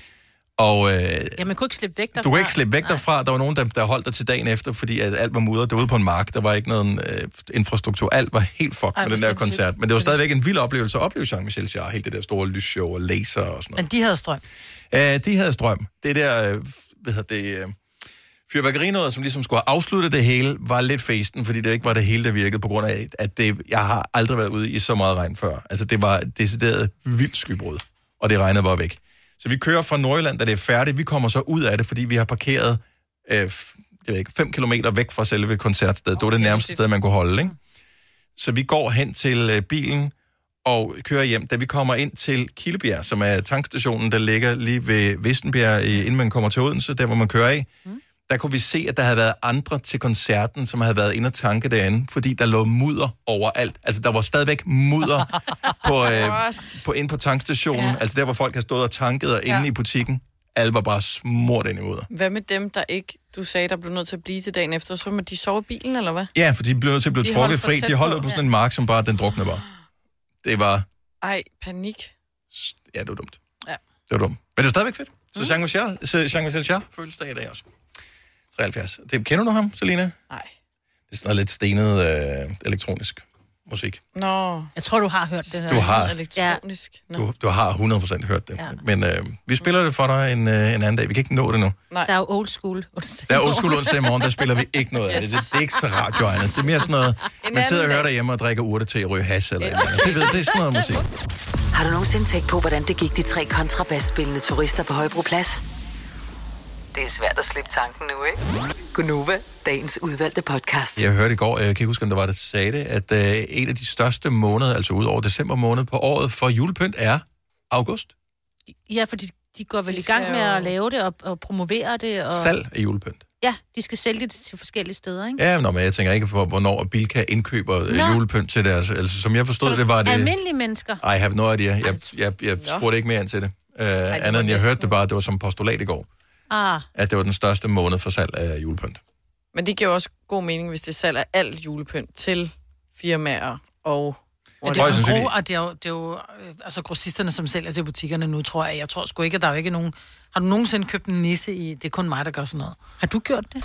Og, øh, ja, man kunne ikke slippe væk derfra. Du kunne ikke slippe væk derfra. Nej. Der var nogen, der, der holdt dig til dagen efter, fordi at alt var mudret. Det var ude på en mark. Der var ikke noget øh, infrastruktur. Alt var helt fucked med den der koncert. Men det var stadigvæk en vild oplevelse at opleve Jean-Michel Jarre. Helt det der store lysshow og laser og sådan noget. Men de havde strøm? Ja, de havde strøm. Det der, øh, hvad hedder det, øh, fyrværkerinåret, som ligesom skulle have afsluttet det hele, var lidt festen, fordi det ikke var det hele, der virkede, på grund af, at det, jeg har aldrig været ude i så meget regn før. Altså, det var decideret vildt skybrud, og det regnede bare væk. Så vi kører fra Nordjylland, da det er færdigt. Vi kommer så ud af det, fordi vi har parkeret øh, jeg ved ikke, fem kilometer væk fra selve koncertstedet. Okay, det var det nærmeste sted, man kunne holde, ikke? Så vi går hen til øh, bilen og kører hjem. Da vi kommer ind til Kildebjerg, som er tankstationen, der ligger lige ved Vissenbjerg, inden man kommer til Odense, der hvor man kører af, mm. der kunne vi se, at der havde været andre til koncerten, som havde været inde og tanke derinde, fordi der lå mudder overalt. Altså, der var stadigvæk mudder på, øh, på, inde på tankstationen, ja. Altså der, hvor folk har stået og tanket, og inde ja. I butikken. Alle var bare smurt ind i mudder. Hvad med dem, der ikke, du sagde, der blev nødt til at blive til dagen efter? Så må de sove i bilen, eller hvad? Ja, for de blev nødt til at blive de trukket fri. De holdt på, på sådan en mark, som bare den drukne var. Det var... Ej, panik. Ja, det var dumt. Ja. Det var dumt. Men det var stadigvæk fedt. Så Jean-Michel Jarre fødselsdag i dag også. treoghalvfjerds. Det, kender du ham, Selina? Nej. Det er sådan noget lidt stenet øh, elektronisk musik. Nå. Jeg tror, du har hørt det her. Du har, elektronisk. Du, du har hundrede procent hørt det. Ja. Men øh, vi spiller det for dig en, øh, en anden dag. Vi kan ikke nå det nu. Nej. Der er jo old school onsdag. Der er old school onsdag i morgen, der spiller vi ikke noget af yes. det. det. Det er ikke så radioegnet. Det er mere sådan noget, man sidder og hører derhjemme og drikker urte til ryge hash eller noget. Det, ved, det er sådan noget musik. Har du nogensinde tænkt på, hvordan det gik de tre kontrabasspillende turister på Højbroplads? Det er svært at slippe tanken nu, ikke? Gunova, dagens udvalgte podcast. Jeg hørte i går, jeg kan ikke huske, om der var det, sagde det, at øh, en af de største måneder, altså ud over december måned på året for julepynt, er august. Ja, fordi de går vel de i gang med at lave det og, og promovere det. Og... Salg af julepynt. Ja, de skal sælge det til forskellige steder, ikke? Ja, men jeg tænker ikke på, hvornår Bilka indkøber Nå. julepynt til deres... Altså, som jeg forstod, så det var det... Almindelige mennesker? I have no idea. Jeg, jeg, jeg spurgte ikke mere ind til det. Uh, Ej, det andet end jeg hørte det bare, det var som postulat i går. Ah. At det var den største måned for salg af julepynt. Men det giver også god mening, hvis det salg af alt julepynt til firmaer og... Ja, det er jo gro, og det er jo, det er jo altså grossisterne, som sælger til butikkerne nu, tror jeg. Jeg tror sgu ikke, at der er jo ikke nogen... Har du nogensinde købt en nisse i... Det er kun mig, der gør sådan noget. Har du gjort det?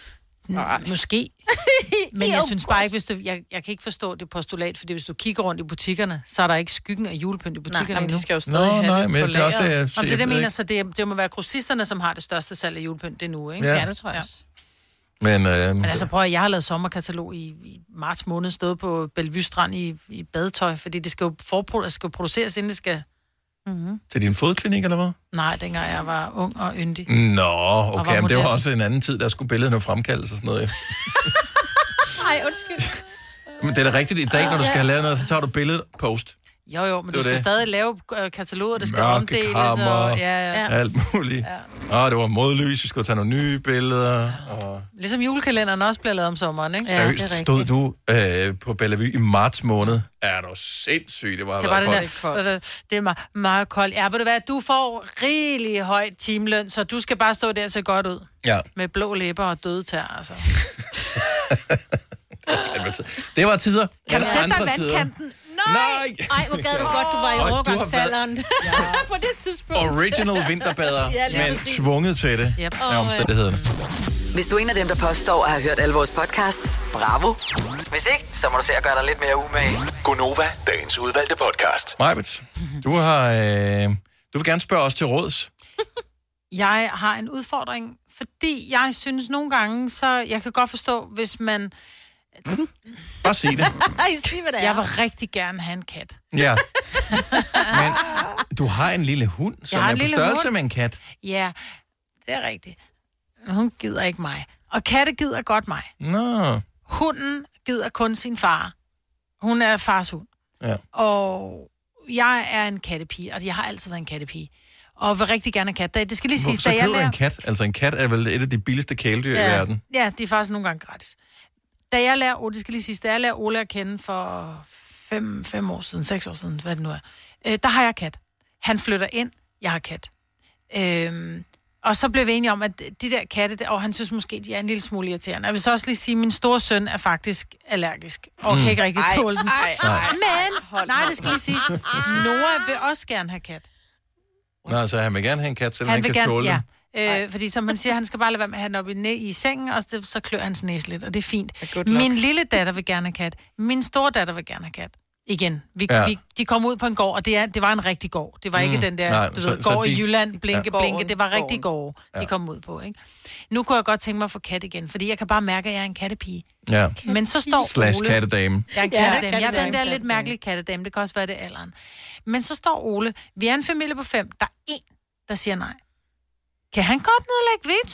Nej, måske. Men jeg synes bare ikke, hvis du... Jeg, jeg kan ikke forstå det postulat, fordi hvis du kigger rundt i butikkerne, så er der ikke skyggen af julepynt i butikkerne. Nej, men de skal jo stadig Nå, have nej, det men på det er også det, jeg, Om det, det mener, så det, det må være grossisterne, som har det største salg af julepynt det nu, ikke? Ja, ja det tror jeg også. Men, øh, Men altså prøv at, jeg har lavet sommerkatalog i, i marts måned, stået på Bellevue Strand i, i badetøj, fordi det skal jo, forpro- det skal jo produceres, inden det skal... Mm-hmm. Til din fodklinik, eller hvad? Nej, dengang jeg var ung og yndig. Nå, okay, men det var også en anden tid, der skulle billederne fremkaldes og sådan noget. Nej, undskyld. Men det er da rigtigt, i dag, når du skal have lavet noget, så tager du billedet post. Jo, jo, men det du skal det. stadig lave øh, kataloger, det skal Mørke omdeles. kammer, og, ja, ja. alt muligt. Ja. Åh, det var modlys, vi skulle tage nogle nye billeder. Og... Ligesom julekalenderen også bliver lavet om sommeren, ikke? Ja, seriøst, stod du øh, på Bellevue i marts måned? Er du sindssygt, det var, det var det koldt. Der, koldt. Det er meget, meget koldt. Ja, ved du hvad, du får rigelig høj timeløn, så du skal bare stå der og se godt ud. Ja. Med blå læber og døde tær, altså. Det var tider. Kan du sætte dig vandkanten? Nej! Ej, hvor gad du godt, du var i overgangsalderen ja. på det tidspunkt. Original vinterbader, ja, men præcis. Tvunget til det yep. af omstændighederne. Hvis du er en af dem, der påstår at have hørt alle vores podcasts, bravo. Hvis ikke, så må du se at gøre dig lidt mere umage. Gunova, dagens udvalgte podcast. Majbet, du har... Øh, du vil gerne spørge os til råds. Jeg har en udfordring, fordi jeg synes nogle gange, så jeg kan godt forstå, hvis man... Bare sig det. Ej, sig, hvad det er. Jeg vil rigtig gerne have en kat. Ja. Men du har en lille hund, som er på størrelse hund. Med en kat. Ja, det er rigtigt. Hun gider ikke mig. Og katte gider godt mig. Nå. Hunden gider kun sin far. Hun er fars hund. Ja. Og jeg er en kattepige. Altså, jeg har altid været en kattepige. og vil rigtig gerne have kat. Det skal lige siges, så da jeg køber lærer... en kat. Altså en kat er vel et af de billigste kæledyr ja, i verden. Ja, de er faktisk nogle gange gratis. Da jeg lærer, oh, det skal lige siges, da jeg lærer Ole at kende for fem, fem år siden, seks år siden, hvad det nu er, øh, der har jeg kat. Han flytter ind, jeg har kat. Øhm, og så blev vi enige om, at de der katte, og han synes måske, de er en lille smule irriterende. Jeg vil så også lige sige, at min store søn er faktisk allergisk, og mm. kan ikke rigtig tåle den. Ej, ej, ej. Men, nej, det skal lige siges, Noah vil også gerne have kat. Nå, altså han vil gerne have en kat, selvom Han han vil kan gerne, tåle ja. den. Øh, fordi som man siger, han skal bare lade være med at have den op i, næ- i sengen, og så, så klør hans næse lidt, og det er fint. Min lille datter vil gerne have kat. Min store datter vil gerne have kat. Igen. Vi, Ja. vi, de kom ud på en gård, og det, er, det var en rigtig gård. Det var Mm. ikke den der, Nej, du så- ved, så gård de- i Jylland, blinke, Ja. blinke. Det var rigtig Gården. gård, de Ja. kom ud på, ikke? Nu kunne jeg godt tænke mig at få kat igen, fordi jeg kan bare mærke, at jeg er en kattepige. Ja. Men så står Slash Ole... kattedame. Jeg er en Ja, kattedame. Jeg er den kattedame, der lidt kattedame. mærkelige kattedame. Det kan også være det er alderen. Men så står Ole, vi er en familie på fem. Der er en, der siger nej. Kan han godt nedlægge veto?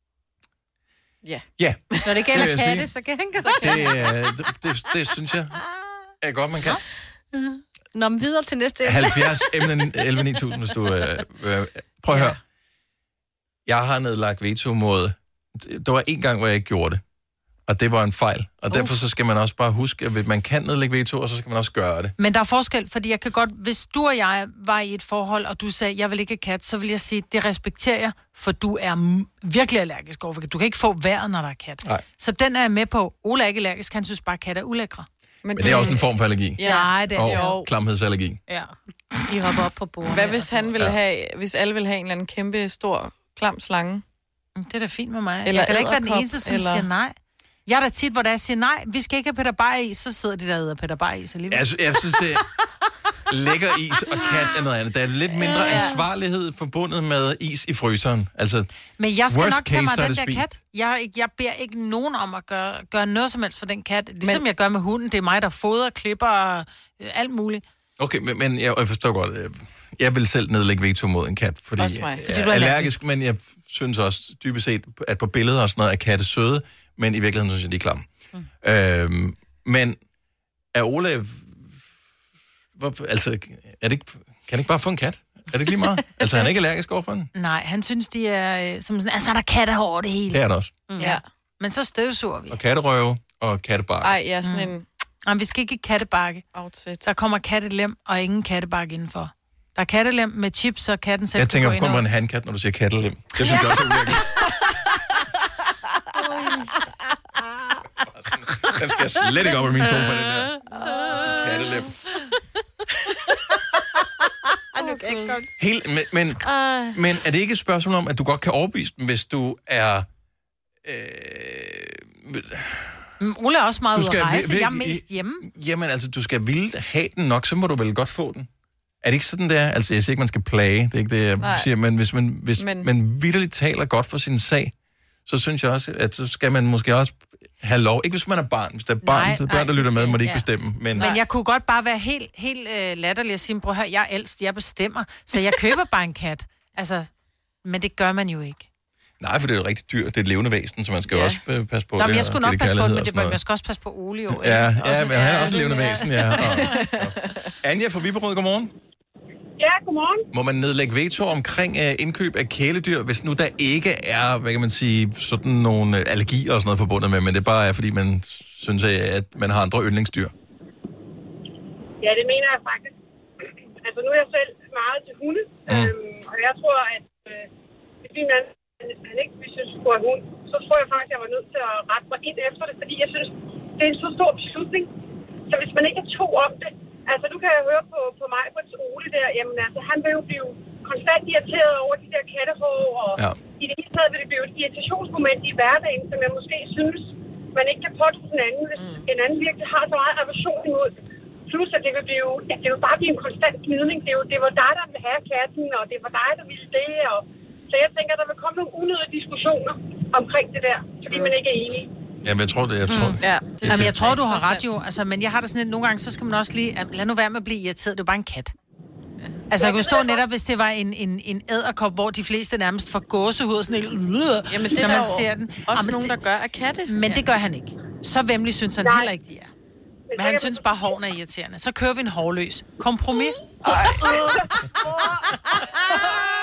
Ja. Ja. Når det Det gælder vil jeg katte, sige. så kan han godt. Det, øh, det, det, det synes jeg er godt, man kan. Nå, men videre til næste emne. halvfjerds elleve ni tusind, hvis du... Øh, øh, prøv at høre. Jeg har nedlagt veto mod... Der var en gang, hvor jeg ikke gjorde det. Og det var en fejl. Og uh. derfor så skal man også bare huske, at man kan nedlægge veto, og så skal man også gøre det. Men der er forskel, fordi jeg kan godt, hvis du og jeg var i et forhold, og du sagde, jeg vil ikke have kat, så vil jeg sige, det respekterer jeg, for du er m- virkelig allergisk overfor kat. Du kan ikke få vejret, når der er kat. Nej. Så den er jeg med på. Ole er ikke allergisk, han synes bare, kat er ulækre. Men det er også en form for allergi. Ja. Nej, det er det Og jo. klamhedsallergi. Ja. I hopper op på bordet. Hvad hvis han ville Ja. have, hvis alle ville have en eller anden kæmpe, stor, klam slange? Det er da fint med mig. Eller Eller jeg kan da ikke være den edderkop, eneste, som eller- siger nej. Jeg er da tit, hvor der siger nej, vi skal ikke have Peter Bayer i, så sidder de der og æder Peter Bayer i alligevel. Jeg, sy- jeg synes, det er lækker is og kat er noget andet. Der er lidt mindre Ja. ansvarlighed forbundet med is i fryseren. Altså, Men jeg skal worst nok tage case, mig så er af den det der spist. kat. Jeg, er ikke- jeg beder ikke nogen om at gøre, gøre noget som helst for den kat. Ligesom men... jeg gør med hunden. Det er mig, der fodrer, klipper og øh, alt muligt. Okay, men, men jeg, jeg forstår godt. øh, Jeg vil selv nedlægge veto mod en kat, fordi, Også mig. jeg Fordi er du er allergisk. allergisk, men jeg synes også dybest set, at på billeder og sådan noget er katte søde, men i virkeligheden synes jeg, de er klamme. Mm. Øhm, men er Ole... Hvor, altså, er det ikke, kan han ikke bare få en kat? Er det ikke lige meget? Altså, han er ikke allergisk overfor den? Nej, han synes, de er øh, som sådan, altså, der er katte over det hele. Det er der også. Mm. Ja. Men så støvsuger vi. Og katterøve og kattebark. Ej, ja, sådan mm. en... Jamen, vi skal ikke i kattebakke. Outfit. Der kommer kattelem og ingen kattebakke indenfor. Der er kattelem med chips, så katten selv Jeg tænker kan gå kun ind på og... en handkat, når du siger kattelem. Det synes jeg også er uvirkeligt. Den skal slet ikke op i min sofa, den der. Så kattelem. Helt, men, men, Uh. men er det ikke et spørgsmål om, at du godt kan overbevise dem, hvis du er... Øh, Men Ole er også meget Du ude skal at rejse. vir- Jeg er vir- mest hjemme. Jamen altså, du skal ville have den nok, så må du vel godt få den. Er det ikke sådan, der? Altså, jeg siger ikke, man skal plage, det er ikke det, jeg Nej. siger, men hvis man, hvis Men- man vitterligt taler godt for sin sag, så synes jeg også, at så skal man måske også have lov. Ikke hvis man er barn. Hvis der er barn, Nej, så børn, der nej, lytter med, må de ikke ja. bestemme. Men, Men jeg kunne godt bare være helt, helt øh, latterlig og sige, prøv at høre, jeg er ældst, jeg bestemmer, så jeg køber bare en kat. Altså, men det gør man jo ikke. nej, for det er jo rigtig dyrt. Det er et levende væsen, så man skal jo Ja. også øh, passe på Nå, det. men jeg og skulle give nok passe på kærlighed det, men og det, sådan noget. jeg skal også passe på Ole, jo. Ja, ikke? ja, men han er også et ja, levende væsen, ja. Og, Anja fra Viberød, godmorgen. Ja, godmorgen. Må man nedlægge veto omkring uh, indkøb af kæledyr, hvis nu der ikke er, hvad kan man sige, sådan nogle uh, allergier og sådan noget forbundet med, men det bare er, fordi man synes, at man har andre yndlingsdyr? Ja, det mener jeg faktisk. Altså, nu er jeg selv meget til hunde, mm. øhm, og jeg tror, at øh, hvis min mand han ikke hvis jeg skulle have hund, så tror jeg faktisk, at jeg var nødt til at rette mig ind efter det, fordi jeg synes, det er en så stor beslutning. Så hvis man ikke er to om det, altså nu kan jeg høre på, på mig på Ole der, jamen altså, han vil jo blive konstant irriteret over de der kattehår, og ja. i det hele taget vil det blive et irritationsmoment i hverdagen, som jeg måske synes, man ikke kan påtage den anden, hvis mm. en anden virkelig har så meget aversion imod. Plus, at det vil, blive, ja, det vil bare blive en konstant gnidning. Det, er jo, det var dig, der ville have katten, og det var dig, der ville det. Og... Så jeg tænker, der vil komme nogle unødige diskussioner omkring det der, fordi man ikke er enige. Jamen, jeg tror det. Jeg tror, Mm. Ja. Det, Jamen, jeg tror, du har ret jo. Altså, men jeg har det sådan lidt, nogle gange, så skal man også lige... Lad nu være med at blive irriteret. Det er jo bare en kat. Altså, jeg kunne stå netop, hvis det var en, en, en æderkop, hvor de fleste nærmest får gåsehud og sådan lidt... Jamen, det er når der man jo ser den. også Jamen, nogen, der gør af katte. Men det gør han ikke. Så vemmelig synes han Nej. heller ikke, de er. Men han synes bare, hårene er irriterende. Så kører vi en hårløs. Kompromis.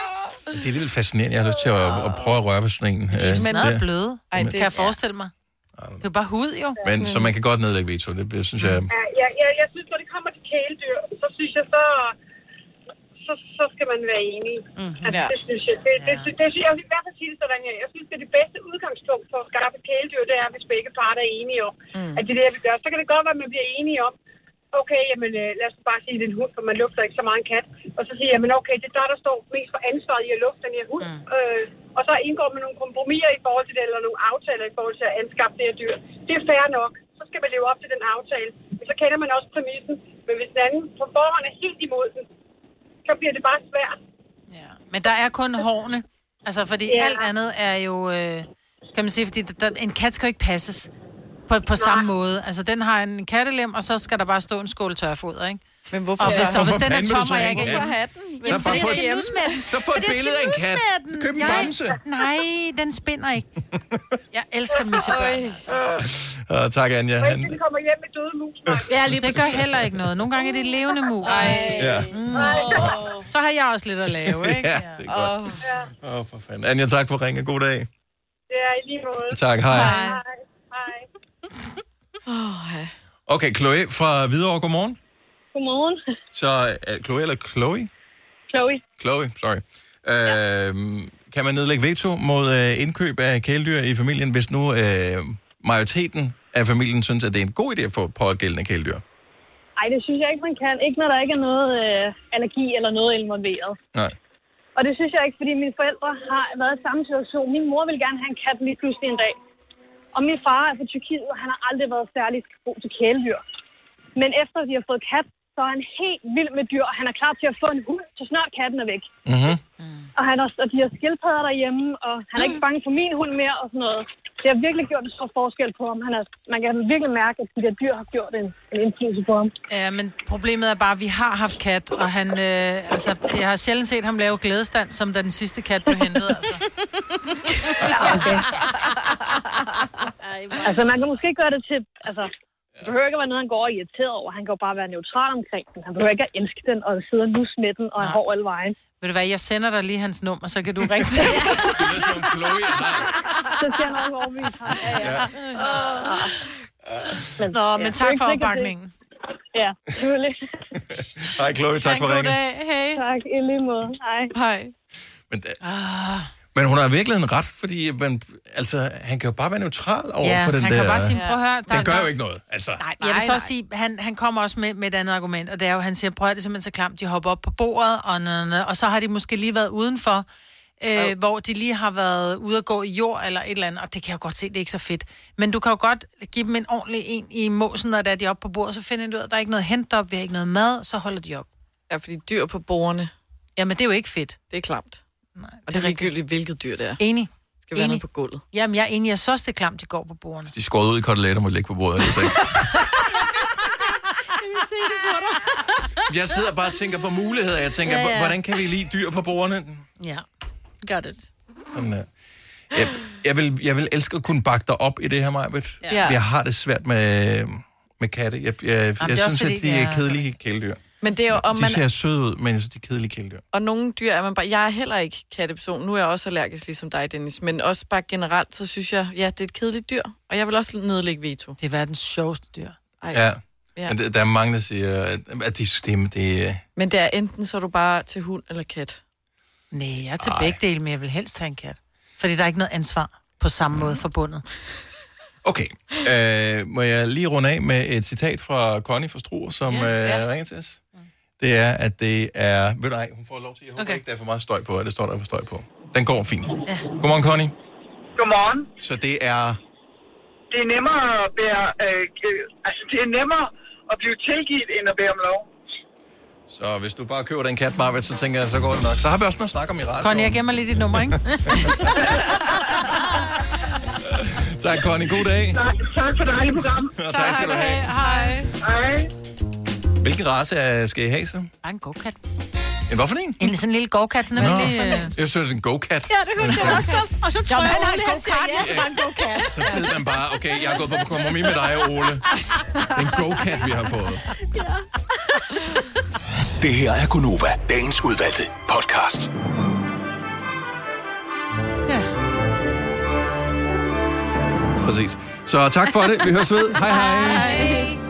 Det er lidt fascinerende. Jeg har lyst til at, at prøve at røre ved sådan en. De er Øh, smadret det- bløde. Ej, det- Kan jeg forestille mig? Det er jo bare hud, jo. Men så man kan godt nedlægge veto. Det, det synes jeg... Ja, jeg, jeg, jeg synes, når det kommer til kæledyr, så synes jeg, så, så, så skal man være enig. Mm-hmm. Altså, Ja. det synes jeg. Det, det, det, det, synes, jeg vil i hvert fald sige det sådan her. Jeg synes, det er det bedste udgangspunkt for at skaffe et kæledyr, det er, hvis begge parter er enige om, mm. at det er det, jeg vil gøre. Så kan det godt være, at man bliver enige om, okay, jamen øh, lad os bare sige, at det er en hund, for man lufter ikke så meget en kat. Og så siger jeg, men okay, det er der, der står mest for ansvaret i at lufte den her hund. Mm. Øh, og så indgår man nogle kompromiser i forhold til det, eller nogle aftaler i forhold til at anskaffe det her dyr. Det er fair nok. Så skal man leve op til den aftale. Men så kender man også præmissen. Men hvis den anden på forhånd er helt imod den, så bliver det bare svært. Men der er kun hårene. Altså, fordi Ja. alt andet er jo... Øh, kan man sige, fordi der, der, en kat skal jo ikke passes på, på samme måde. Altså, den har en kattelem, og så skal der bare stå en skål tørfoder, ikke? Men hvorfor? Og hvis, Ja. og hvis Hvorfor den er fanden vil tom, du så og jeg have ikke... en kat? Hvorfor have den? Jamen, Så fordi jeg få skal et- nus med den. Så få et Fordi jeg billede skal af en nus kat. med den. Så køb en Nej, bamse. Nej, den spinder ikke. Jeg elsker missebørn. Altså. Uh, tak, Anja. Han, Den kommer hjem med døde mus. Ja, lige det gør heller ikke noget. Nogle gange er det levende mus. ja. Mm. Så har jeg også lidt at lave, ikke? Ja, det er godt. Åh, oh, for fanden. Anja, tak for at ringe. God dag. Det er i lige måde. Tak, hej. Hej. Hej. Okay, Chloe fra Hvidovre, godmorgen. Godmorgen. Så uh, Chloe eller Chloe? Chloe. Chloe, sorry. Uh, kan man nedlægge veto mod uh, indkøb af kæledyr i familien, hvis nu uh, majoriteten af familien synes, at det er en god idé at få pågældende kæledyr? Ej, det synes jeg ikke, man kan. Ikke når der ikke er noget øh, allergi eller noget involveret. Nej. Og det synes jeg ikke, fordi mine forældre har været i samme situation. Min mor ville gerne have en kat lige pludselig en dag. Og min far er fra Tyrkiet, og han har aldrig været særlig god til kæledyr. Men efter de har fået kat, så er han helt vild med dyr, og han er klar til at få en hund, så snart katten er væk. Mm-hmm. Og, han har, og de har skildpadder derhjemme, og han er ikke bange for min hund mere og sådan noget. Det har virkelig gjort en stor forskel på ham. Han er, man kan virkelig mærke, at de der dyr har gjort en, en indflydelse på ham. Ja, men problemet er bare, at vi har haft kat, og han, øh, altså, jeg har sjældent set ham lave glædestand, som da den sidste kat blev hentet, altså. Ja, okay. Altså, man kan måske gøre det til... Altså, det behøver ikke at være noget, han går og er irriteret over. Han kan jo bare være neutral omkring den. Han behøver ikke at elske den og sidde og nusse med den og er hård alle vejen. Ved du hvad, jeg sender dig lige hans nummer, så kan du ringe til os. Det er som Chloe. Så skal jeg nok overbevise ham. Ja, ja. Men, Nå, men tak for opbakningen. Ja, selvfølgelig. Hej Chloe, tak for ringen. Hej. Tak, i lige måde. Hej. Hej. Men, ah. men hun har virkelig en ret, fordi man, altså, han kan jo bare være neutral over Ja, for den han der... kan bare sige, prøv at høre, der- Den gør der- jo ikke noget, altså. Nej, jeg vil så også sige, han, han kommer også med, med et andet argument, og det er jo, han siger, prøv at det er simpelthen så klamt, de hopper op på bordet, og, næ, næ, og så har de måske lige været udenfor, øh, oh. hvor de lige har været ude at gå i jord eller et eller andet, og det kan jeg jo godt se, det er ikke så fedt. Men du kan jo godt give dem en ordentlig en i måsen, når der er de oppe på bordet, så finder de ud af, at der er ikke noget hent op, vi har ikke noget mad, så holder de op. Ja, fordi dyr på bordene. Jamen, det er jo ikke fedt. Det er klamt. Nej, og det er ligegyldigt, hvilket dyr det er. Enig. Skal være Enig. noget på gulvet. Jamen, jeg er enig, jeg så også, det er klamt, de går på bordene. De skåret ud i koteletter må ligge på bordet, altså ikke. Jeg sidder bare og tænker på muligheder. Jeg tænker, Ja, ja. hvordan kan vi lide dyr på bordene? Ja, got it. Sådan, uh, jeg, jeg, vil, jeg vil elske at kunne bakke dig op i det her, Majbet. Ja. Jeg har det svært med, med katte. Jeg, jeg, jeg, Jamen, jeg det er også synes, at fordi, de er ja. kedelige kæledyr. Men det er jo, om De man, ser søde ud, men jeg synes, de er kedelige kæledyr. og nogle dyr er man bare... Jeg er heller ikke katteperson. Nu er jeg også allergisk, ligesom dig, Dennis. Men også bare generelt, så synes jeg, ja, det er et kedeligt dyr. Og jeg vil også nedlægge veto. Det er verdens sjoveste dyr. Ej. Ja. Ja. Men der, der er mange, der siger, at, at de, det, det, Men det er enten, så er du bare til hund eller kat. Nej, jeg er til Ej. begge dele, men jeg vil helst have en kat. Fordi der er ikke noget ansvar på samme måde forbundet. Okay. Øh, må jeg lige runde af med et citat fra Connie fra Struer, som ja, ja. Øh, ringer til os? Det er, at det er... Ved du ej, hun får lov til. Jeg håber okay. ikke, der er for meget støj på, at det står der for støj på. Den går fint. Ja. Godmorgen, Connie. Godmorgen. Så det er... Det er nemmere at bære, øh, øh, altså det er nemmere at blive tilgivet, end at bære om lov. Så hvis du bare køber den kat, Marvitt, så tænker jeg, så går det nok. Så har vi også noget at snakke om i radioen. Connie, jeg gemmer lige dit nummer, ikke? Tak, Connie. God dag. Tak, tak for dejligt program. Og tak skal du have. Hej. Hej. Hvilken race er, skal I have så? Bare en go-kat. En hvad for en? En sådan en lille go-kat, sådan en Nå, virkelig... øh, jeg synes, det er en go-kat. Ja, det kunne det også. Og så tror Jamen, jeg, han har Ole, en han siger, go-kart, ja. jeg skal bare en go-kat. Så ved man bare, okay, jeg er gået på kompromis med dig, Ole. Det er en go-kat, vi har fået. Det her er Gunova, dagens udvalgte podcast. Præcis. Så tak for det. Vi høres ved. Hej hej. Hej.